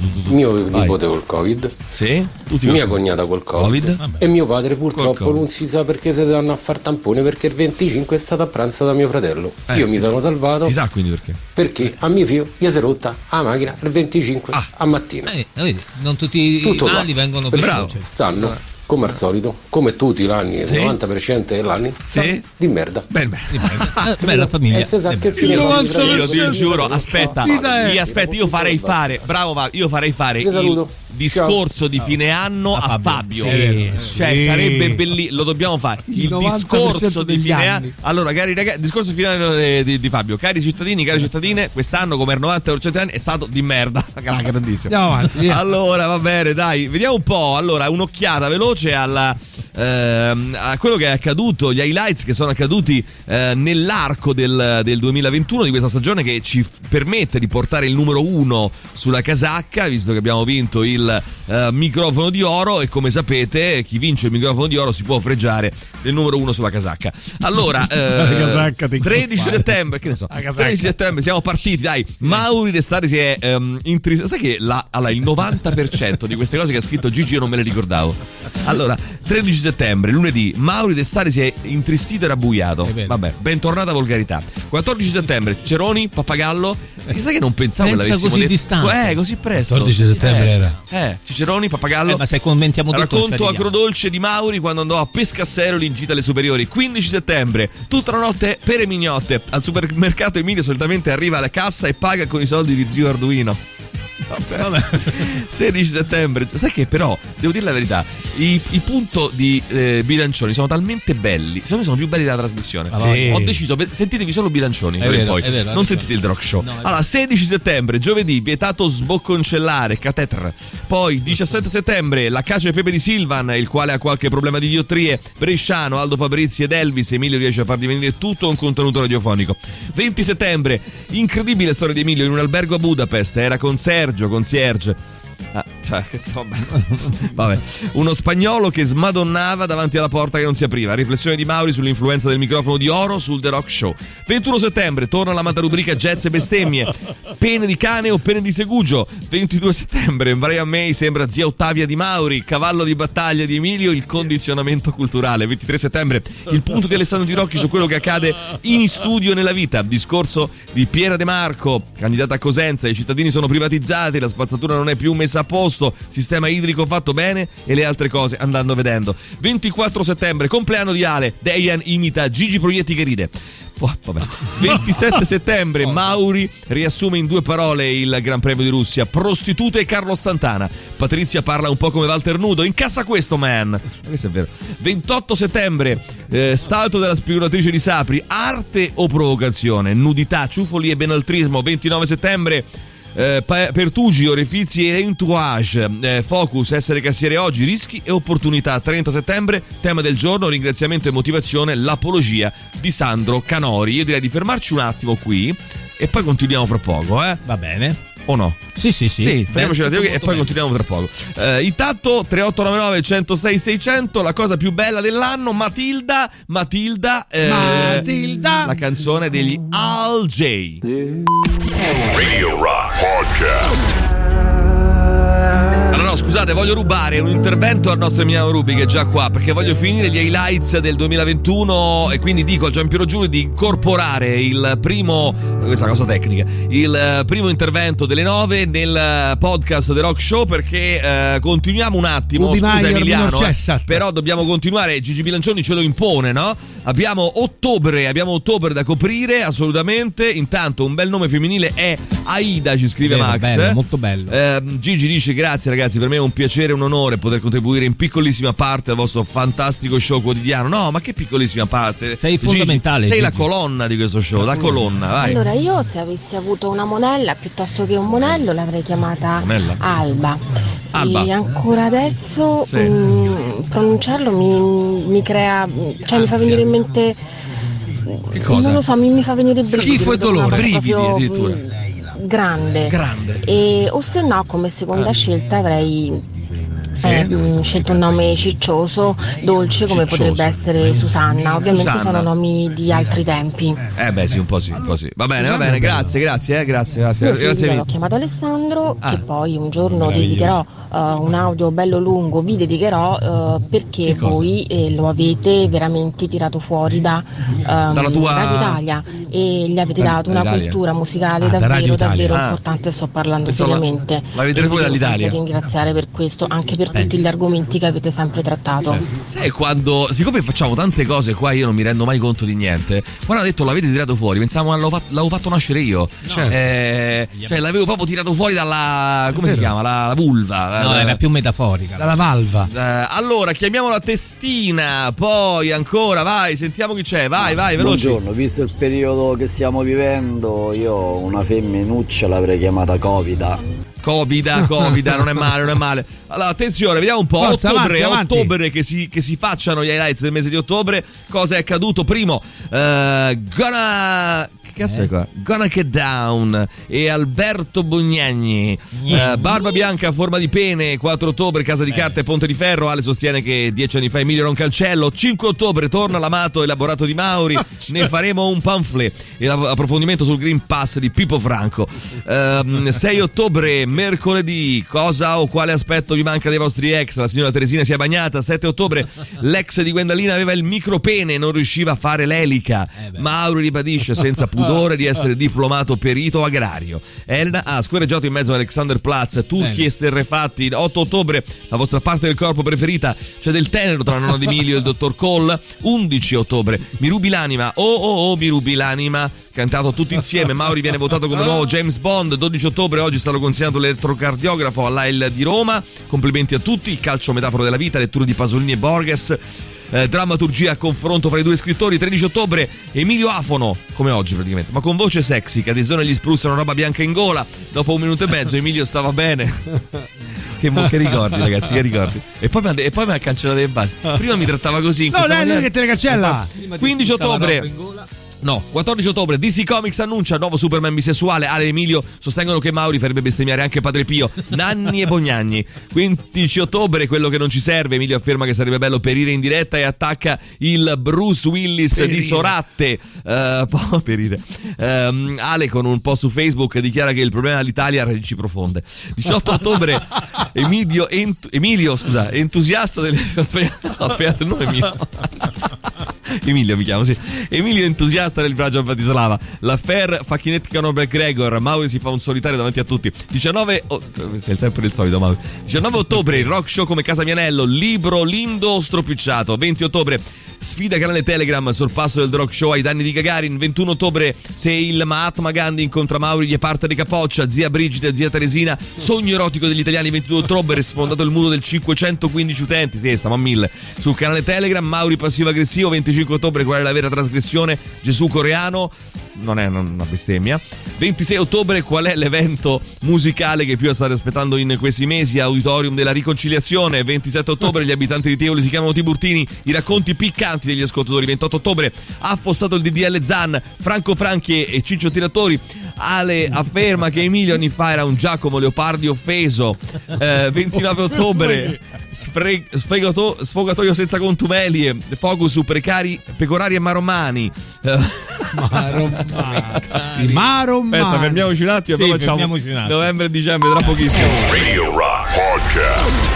mio nipote col Covid, Sì? Tutti mia cognata col Covid, Covid? e mio padre purtroppo Col Covid. non si sa perché si danno a far tampone, perché il venticinque è stato a pranzo da mio fratello. Eh. Io mi sono salvato Si sa quindi perché. perché a mio figlio gli si è rotta la macchina il venticinque Ah. a mattina. Eh, vedi, non tutti Tutto i qua. mali vengono Perché per Bravo. luce. stanno come al solito, come tutti gli anni, il Sì. novanta per cento dell'anni, Sì. di merda. Bene, bene. Eh, bella famiglia. E si sa che Eh, fine Il fanno i novanta fratelli. Io ti giuro, aspetta, Dita è- io aspetta, io farei fare, bravo va, io farei fare Vi il saluto. discorso di fine anno a Fabio. Sì, Cioè, sì. sarebbe bellissimo, lo dobbiamo fare. Il novanta per cento discorso di degli fine anni. anno. Allora, cari ragazzi, discorso di fine anno eh, di, di Fabio. Cari cittadini, cari cittadine, quest'anno come il novanta per cento anni è stato di merda. Grandissimo. Andiamo avanti, via. Allora, va bene, dai, vediamo un po'. Allora, un'occhiata veloce alla, ehm, a quello che è accaduto, gli highlights che sono accaduti eh, nell'arco del, del duemilaventuno, di questa stagione che ci f- permette di portare il numero uno sulla casacca, visto che abbiamo vinto il eh, microfono di oro, e come sapete chi vince il microfono di oro si può fregiare del numero uno sulla casacca. Allora, eh, La casacca ti tredici incolpare. settembre, che ne so, La casacca. tredici settembre siamo partiti, dai. Mauri D'Estari si è ehm, intristato. Sai che la, allora, il novanta per cento di queste cose che ha scritto Gigi io non me le ricordavo. Allora, tredici settembre, lunedì, Mauri D'Estari si è intristito e rabbuiato. vero. Vabbè, bentornata volgarità. quattordici settembre, Ceroni, Pappagallo. E sai che non pensavo Pensa che l'avessimo così detto. distante. Eh, così presto. quattordici settembre Eh, era. Eh, Ciceroni, Pappagallo. Eh, ma se commentiamo tutto Racconto non ci arriviamo. agrodolce di Mauri quando andò a Pescasseroli in gita alle superiori. Quindici settembre, tutta la notte per Emignotte. Al supermercato Emilio solitamente arriva alla cassa e paga con i soldi di zio Arduino. Vabbè. Vabbè. sedici settembre. Sai che però, devo dire la verità, i, i punto di eh, bilancioni sono talmente belli, secondo me sono più belli della trasmissione. Sì. Ho deciso, sentitevi solo bilancioni, È vero, poi. è vero, non è sentite il The Rock Show. No, allora, sedici settembre, giovedì, vietato sbocconcellare, cateter. Poi diciassette settembre, la cacio e pepe di Silvan, il quale ha qualche problema di diottrie. Bresciano, Aldo Fabrizi ed Elvis. Emilio riesce a far divenire tutto un contenuto radiofonico. venti settembre, incredibile storia di Emilio in un albergo a Budapest. Era con Sergio, concierge. Ah, cioè, che so, vabbè. Uno spagnolo che smadonnava davanti alla porta che non si apriva. Riflessione di Mauri sull'influenza del microfono di oro sul The Rock Show. ventuno settembre, torna l'amata rubrica jazz e bestemmie. Pene di cane o pene di segugio. ventidue settembre, Brian May sembra zia Ottavia di Mauri. Cavallo di battaglia di Emilio, il condizionamento culturale. ventitré settembre, il punto di Alessandro Di Rocchi su quello che accade in studio nella vita. Discorso di Piera De Marco, candidata a Cosenza. I cittadini sono privatizzati, la spazzatura non è più messa a posto, sistema idrico fatto bene e le altre cose andando vedendo. ventiquattro settembre, compleanno di Ale. Dejan imita Gigi Proietti che ride. Oh, vabbè. ventisette settembre, Mauri riassume in due parole il Gran Premio di Russia. Prostitute e Carlos Santana. Patrizia parla un po' come Walter Nudo. Incassa questo, man. Questo è vero. ventotto settembre, eh, stato della spigolatrice di Sapri. Arte o provocazione? Nudità, ciuffoli e benaltrismo. ventinove settembre, Eh, Pertugi, orefizi e entourage. eh, Focus, essere cassiere oggi, rischi e opportunità. trenta settembre, tema del giorno, ringraziamento e motivazione, l'apologia di Sandro Canori. Io direi di fermarci un attimo qui e poi continuiamo fra poco, eh? Va bene. O no? Sì, sì, sì. Sì, fermiamoci un attimo e poi bene. continuiamo tra poco. Eh, intanto tre otto nove nove uno zero sei sei zero zero, la cosa più bella dell'anno, Matilda, Matilda, eh, Matilda, la canzone degli Al J. Radio Rock Podcast. Allora no, scusate, voglio rubare un intervento al nostro Emiliano Rubi che è già qua, perché voglio finire gli highlights del duemilaventuno e quindi dico a Giampiero Giulio di incorporare il primo, questa cosa tecnica, il primo intervento delle nove nel podcast The Rock Show, perché eh, continuiamo un attimo, Ubi scusa Maier, Emiliano, minor eh, però dobbiamo continuare, Gigi Bilancioni ce lo impone, no? Abbiamo ottobre, abbiamo ottobre da coprire assolutamente. Intanto un bel nome femminile è Aida, ci scrive Bello, Max. bello, molto bello. Eh, Gigi dice grazie ragazzi, per me è un piacere e un onore poter contribuire in piccolissima parte al vostro fantastico show quotidiano. No, ma che piccolissima parte? Sei Gigi, fondamentale, sei Gigi. la colonna di questo show, la colonna, vai. Allora, io se avessi avuto una monella piuttosto che un monello l'avrei chiamata Monella? Alba. Alba. E ancora adesso Sì. mh, pronunciarlo mi, mi crea, cioè mi fa venire in mente. Che cosa? Non lo so, mi, mi fa venire brividi. Schifo e dolore. Proprio, Brividi addirittura. mh, Grande. Grande. E, o se no, come seconda Ah. scelta avrei Sì. eh, mh, scelto un nome ciccioso, dolce, come Ciccioso. potrebbe essere Susanna. Ovviamente Susanna. sono nomi di altri tempi. Eh beh sì, un po' sì, un po' sì. Va bene, va Susanna bene, è bello. grazie, grazie, eh, grazie, grazie, Io grazie figlio l'ho mille. chiamato Alessandro, Ah. che poi un giorno Meraviglioso. dedicherò uh, un audio bello lungo, vi dedicherò uh, perché Che cosa? voi eh, lo avete veramente tirato fuori da um, Dalla tua- Radio Italia e gli avete Da- dato una dall'Italia. cultura musicale Ah, da Radio davvero Italia. davvero Ah. importante. Sto parlando Pensavo la- seriamente. l'avete E vi fuori devo dall'Italia. sempre ringraziare per questo, anche per Pensi. tutti gli argomenti che avete sempre trattato. Sai quando, siccome facciamo tante cose qua, io non mi rendo mai conto di niente. Quando ha detto l'avete tirato fuori, pensavo l'avevo fatto, l'avevo fatto nascere io. Certo. Eh, cioè l'avevo proprio tirato fuori dalla, come si chiama? La, la vulva. La- No, la- era più metaforica. Dalla valva. Eh, allora, chiamiamo la testina, poi ancora, vai, sentiamo chi c'è, vai, vai, veloci. Buongiorno, visto il periodo che stiamo vivendo, io una femminuccia l'avrei chiamata Covida. Covida, Covida, non è male, non è male. Allora, attenzione, vediamo un po'. Forza, ottobre, avanti, avanti. ottobre che si, che si facciano gli highlights del mese di ottobre. Cosa è accaduto? Primo, eh, Gonna. Che cazzo è qua? Gonna Get Down e Alberto Bognagni. Eh, Barba Bianca a forma di pene. Quattro ottobre, Casa di Carta e Ponte di Ferro. Ale sostiene che dieci anni fa Emilio era un calcello. cinque ottobre torna l'amato elaborato di Mauri. Ne faremo un pamphlet e approfondimento sul Green Pass di Pippo Franco. Ehm, sei ottobre, mercoledì, cosa o quale aspetto vi manca dei vostri ex? La signora Teresina si è bagnata. Sette ottobre, l'ex di Gwendalina aveva il micropene e non riusciva a fare l'elica. Mauri ribadisce senza pudore pudore di essere diplomato perito agrario. Elena ha scorreggiato in mezzo all'Alexanderplatz, turchi e sterrefatti. otto ottobre, la vostra parte del corpo preferita, c'è del tenero tra la nonna di Emilio e il dottor Cole. undici ottobre, mi rubi l'anima, oh oh oh mi rubi l'anima, cantato tutti insieme. Mauri viene votato come nuovo James Bond. dodici ottobre, oggi è stato consegnato l'elettrocardiografo all'A I L di Roma. Complimenti a tutti. Il calcio metafora della vita, letture di Pasolini e Borges. Eh, drammaturgia a confronto fra i due scrittori. tredici ottobre, Emilio Afono, come oggi praticamente, ma con voce sexy, che a Adesone gli spruzzano roba bianca in gola. Dopo un minuto e mezzo Emilio stava bene. Che, che ricordi, ragazzi, che ricordi. E poi mi ha, e poi mi ha cancellato le basi. Prima mi trattava così in no, lei non è che te le cancella. quindici ottobre, no, quattordici ottobre, D C Comics annuncia nuovo Superman bisessuale. Ale e Emilio sostengono che Mauri farebbe bestemmiare anche Padre Pio, Nanni e Bognagni. quindici ottobre, quello che non ci serve. Emilio afferma che sarebbe bello perire in diretta e attacca il Bruce Willis perire. di Soratte. Uh, può perire. Uh, Ale, con un post su Facebook, dichiara che il problema dell'Italia ha radici profonde. diciotto ottobre, Emilio, ent- Emilio scusa, entusiasta delle... Aspetta, aspetta, il nome è mio. Emilio mi chiamo, sì. Emilio entusiasta del viaggio a Bratislava. L'affair Facchinetti Conor Gregor. Mauri si fa un solitario davanti a tutti. diciannove oh, sei sempre il solito Mauri. diciannove ottobre, il rock show come Casa Mianello, libro lindo stropicciato. venti ottobre, sfida canale Telegram, sorpasso del rock show ai danni di Gagarin. ventuno ottobre, se il Mahatma Gandhi incontra Mauri gli parte di capoccia. Zia Brigida, zia Teresina, sogno erotico degli italiani. ventidue ottobre, sfondato il muro del cinquecentoquindici utenti. Sì, stiamo a mille sul canale Telegram. Mauri passivo aggressivo. venticinque ottobre, qual è la vera trasgressione? Gesù coreano, non è una bestemmia. ventisei ottobre, qual è l'evento musicale che più state aspettando in questi mesi? Auditorium della Riconciliazione. ventisette ottobre, gli abitanti di Tivoli si chiamano Tiburtini, i racconti piccanti degli ascoltatori. ventotto ottobre, ha affossato il D D L Zan, Franco Franchi e Ciccio Tiratori. Ale afferma che Emilio anni fa era un Giacomo Leopardi offeso. eh, ventinove ottobre, sfre- sfegato- sfogatoio senza contumelie, focus su precari, pecorari e maromani. Maromani. Maromani. Aspetta, fermiamoci un attimo, sì, poi facciamo novembre e dicembre tra pochissimo. Radio Rock Podcast.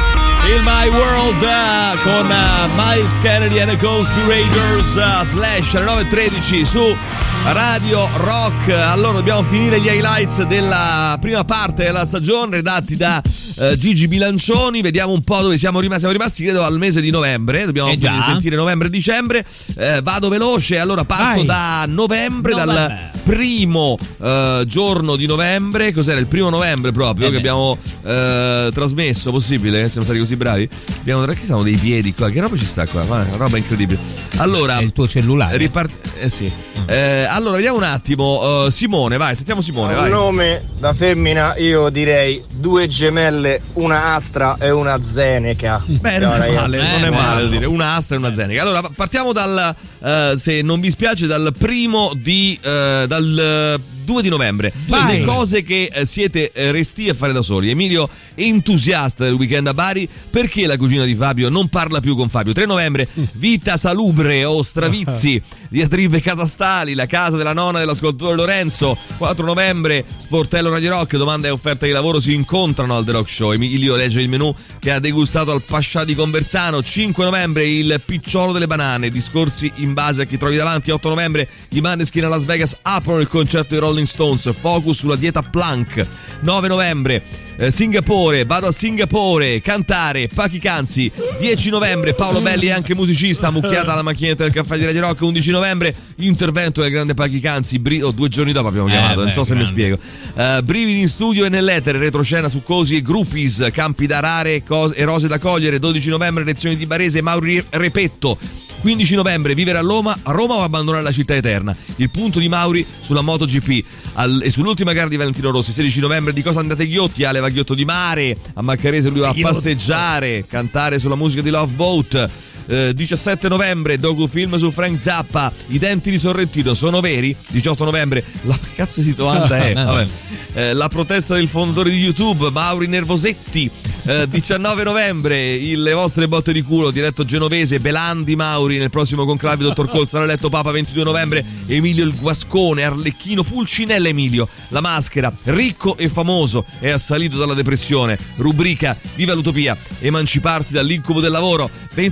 Il My World uh, con uh, Miles Kennedy and the Conspirators uh, slash alle nove e tredici su Radio Rock. Allora dobbiamo finire gli highlights della prima parte della stagione redatti da uh, Gigi Bilancioni. Vediamo un po' dove siamo rimasti. Siamo rimasti credo al mese di novembre. Dobbiamo eh sentire novembre e dicembre. uh, Vado veloce. Allora parto Vai. da novembre, novembre. Dal primo uh, giorno di novembre. Cos'era? Il primo novembre proprio eh che abbiamo uh, trasmesso. Possibile? Siamo stati così bravi. Abbiamo che siamo dei piedi qua. Che roba ci sta qua? Ma una roba incredibile. Allora, è il tuo cellulare. Ripart- eh sì. Eh, allora vediamo un attimo. Uh, Simone, vai, sentiamo Simone. Vai. Un nome da femmina, io direi due gemelle, una astra e una zeneca. Beh, non è male, eh, non è male da dire. Una astra e una zeneca. Allora partiamo dal, uh, se non vi spiace, dal primo di uh, dal uh, due di novembre. Vai. Le cose che eh, siete eh, resti a fare da soli. Emilio entusiasta del weekend a Bari, perché la cugina di Fabio non parla più con Fabio. tre novembre, vita salubre o stravizi, diatribe catastali, la casa della nonna dell'ascoltatore Lorenzo. quattro novembre, sportello Radio Rock, domanda e offerta di lavoro si incontrano al The Rock Show. Emilio legge il menù che ha degustato al Pascià di Conversano. cinque novembre, il picciolo delle banane, discorsi in base a chi trovi davanti. otto novembre, i Maneskin a Las Vegas aprono il concerto di Rolling Stones, focus sulla dieta Plank. nove novembre, eh, Singapore, vado a Singapore, cantare, Pachi Canzi. dieci novembre, Paolo Belli è anche musicista, mucchiata alla macchinetta del caffè di Radio Rock. undici novembre, intervento del grande Pachi Canzi, bri- oh, due giorni dopo abbiamo chiamato, eh, non beh, so se grande. mi spiego. Uh, brividi in studio e nell'etere, retroscena su Cosi e Groupies, campi da arare cos- e rose da cogliere. dodici novembre, lezioni di Barese, Mauri Repetto. quindici novembre, vivere a Roma, a Roma o abbandonare la città eterna. Il punto di Mauri sulla MotoGP al, e sull'ultima gara di Valentino Rossi. sedici novembre, di cosa andate Ghiotti? Ale va Ghiotto di mare, a Maccarese lui va a passeggiare, cantare sulla musica di Love Boat. Eh, diciassette novembre, docufilm su Frank Zappa, i denti di Sorrentino sono veri. diciotto novembre, la cazzo di domanda è vabbè. Eh, la protesta del fondatore di YouTube, Mauri Nervosetti. eh, diciannove novembre, il, le vostre botte di culo, diretto genovese, Belandi Mauri nel prossimo conclave. Dottor Cole sarà eletto Papa. ventidue novembre, Emilio il Guascone, Arlecchino, Pulcinella Emilio, la maschera, ricco e famoso, è assalito dalla depressione. Rubrica Viva l'utopia, emanciparsi dall'incubo del lavoro. ventitré novembre,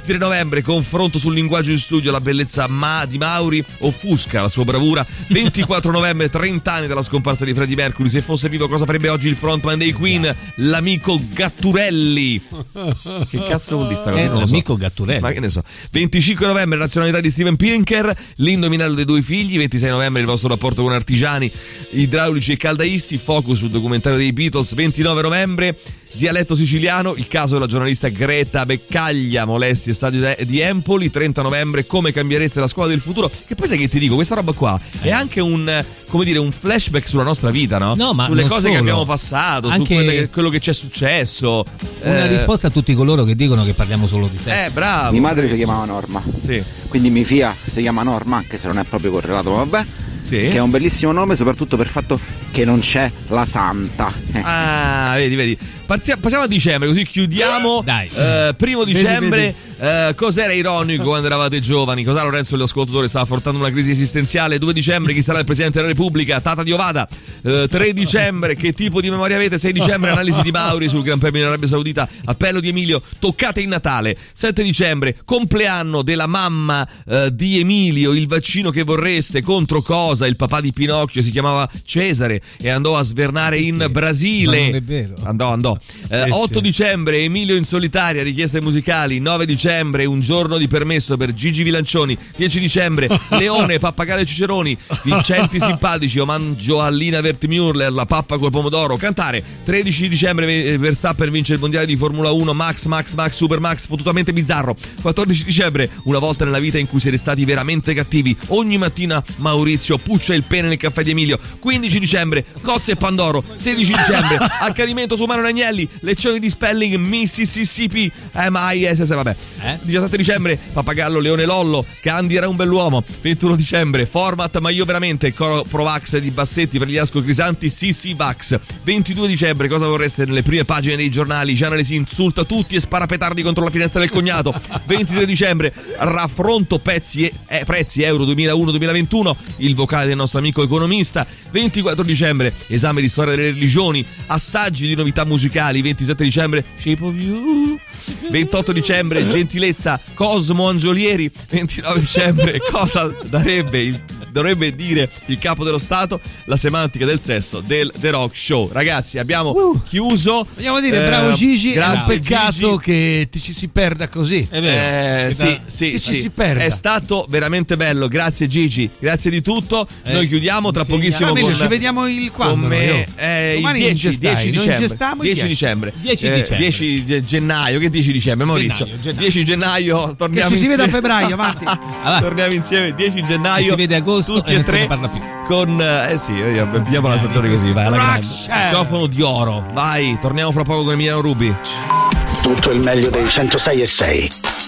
dicembre, confronto sul linguaggio in studio, la bellezza ma- di Mauri offusca la sua bravura. ventiquattro novembre, trenta anni dalla scomparsa di Freddie Mercury. Se fosse vivo cosa farebbe oggi il frontman dei Queen, l'amico Gatturelli? Che cazzo vuol dire sta cosa? Eh, non lo so. l'amico Gatturelli. Ma che ne so. venticinque novembre, nazionalità di Steven Pinker, l'indovinello dei due figli. ventisei novembre, il vostro rapporto con artigiani, idraulici e caldaisti, focus sul documentario dei Beatles. ventinove novembre, dialetto siciliano, il caso della giornalista Greta Beccaglia, molestie stadio di Empoli. trenta novembre, come cambiereste la scuola del futuro? Che poi sai che ti dico, questa roba qua è anche un, come dire, un flashback sulla nostra vita, no? No, ma sulle non cose solo. che abbiamo passato, Anche su quelle che- quello che ci è successo. Una Eh, risposta a tutti coloro che dicono che parliamo solo di sesso. Eh, bravo. Mia madre si chiamava Norma. Sì. Quindi mia figlia si chiama Norma, anche se non è proprio correlato, ma vabbè. Sì. Che è un bellissimo nome, soprattutto per il fatto che non c'è la santa. Eh. Ah, vedi, vedi. Parzi- Passiamo a dicembre, così chiudiamo. Dai. Eh, primo Vedi, dicembre, eh, cos'era ironico quando eravate giovani? Cos'era Lorenzo l'ascoltatore? Stava affrontando una crisi esistenziale. due dicembre, chi sarà il Presidente della Repubblica? Tata di Ovada. Eh, tre dicembre, che tipo di memoria avete? sei dicembre, analisi di Mauri sul Gran Premio in Arabia Saudita. Appello di Emilio, toccate in Natale. sette dicembre, compleanno della mamma eh, di Emilio, il vaccino che vorreste, contro cosa? Il papà di Pinocchio si chiamava Cesare e andò a svernare in Brasile. Ma non è vero. Andò, andò. Eh, Sì, otto sì. dicembre, Emilio in solitaria, richieste musicali. nove dicembre, un giorno di permesso per Gigi Vilancioni. dieci dicembre, Leone, Pappagallo e Ciceroni. Vincenti simpatici, Omangioallina Vertmüller, la pappa col pomodoro. Cantare. tredici dicembre, Verstappen vince il mondiale di Formula uno. Max, Max, Max, Super Max, fottutamente bizzarro. quattordici dicembre, una volta nella vita in cui siete stati veramente cattivi. Ogni mattina Maurizio puccia il pene nel caffè di Emilio. quindici dicembre, Cozze e Pandoro. sedici dicembre, accanimento su Manuel Agnelli, lezioni di spelling Mississippi M I S S, vabbè. Eh? diciassette dicembre, Pappagallo, Leone Lollo, Candy era un bell'uomo. ventuno dicembre, format ma io veramente, coro Provax di Bassetti per gli Asco Crisanti, sì sì Vax. ventidue dicembre, cosa vorreste nelle prime pagine dei giornali? Gianna si insulta tutti e spara petardi contro la finestra del cognato. ventitré dicembre, raffronto pezzi e, eh, prezzi Euro duemilauno duemilaventuno, il vocale del nostro amico economista. ventiquattro dicembre, esame di storia delle religioni, assaggi di novità musicali. ventisette dicembre, Shape of You. ventotto dicembre, gentilezza, Cosmo Angiolieri. ventinove dicembre, cosa darebbe il, dovrebbe dire il capo dello Stato? La semantica del sesso del The Rock Show. Ragazzi, abbiamo chiuso. Vogliamo dire Eh, bravo Gigi, è un grazie, peccato Gigi. che ti ci si perda così. È vero. Eh, Che sì, da- sì, che ci sì. si perda. È stato veramente bello. Grazie Gigi, grazie di tutto. Eh, Noi chiudiamo tra insegna- pochissimo Emilio, con ci vediamo il quando? con me, noi? eh, il Domani dieci, ingestai, dieci noi dicembre. ingestammo il dieci dieci. dicembre. dieci Eh, dicembre. dieci di gennaio. Che dici dicembre, Maurizio? Gennaio, gennaio. dieci gennaio torniamo Che ci si vede a insieme. febbraio, avanti. Avanti. Torniamo insieme dieci gennaio. Si vede agosto tutti e e non se ne tre parla più. con eh sì, eh, pigliamo la stagione così, vai alla grande. Russia. Microfono di oro. Vai, torniamo fra poco con Emiliano Rubi. Tutto il meglio dei centosei e sei.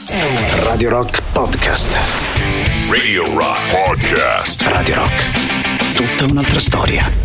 Radio Rock Podcast. Radio Rock Podcast. Radio Rock. Tutta un'altra storia.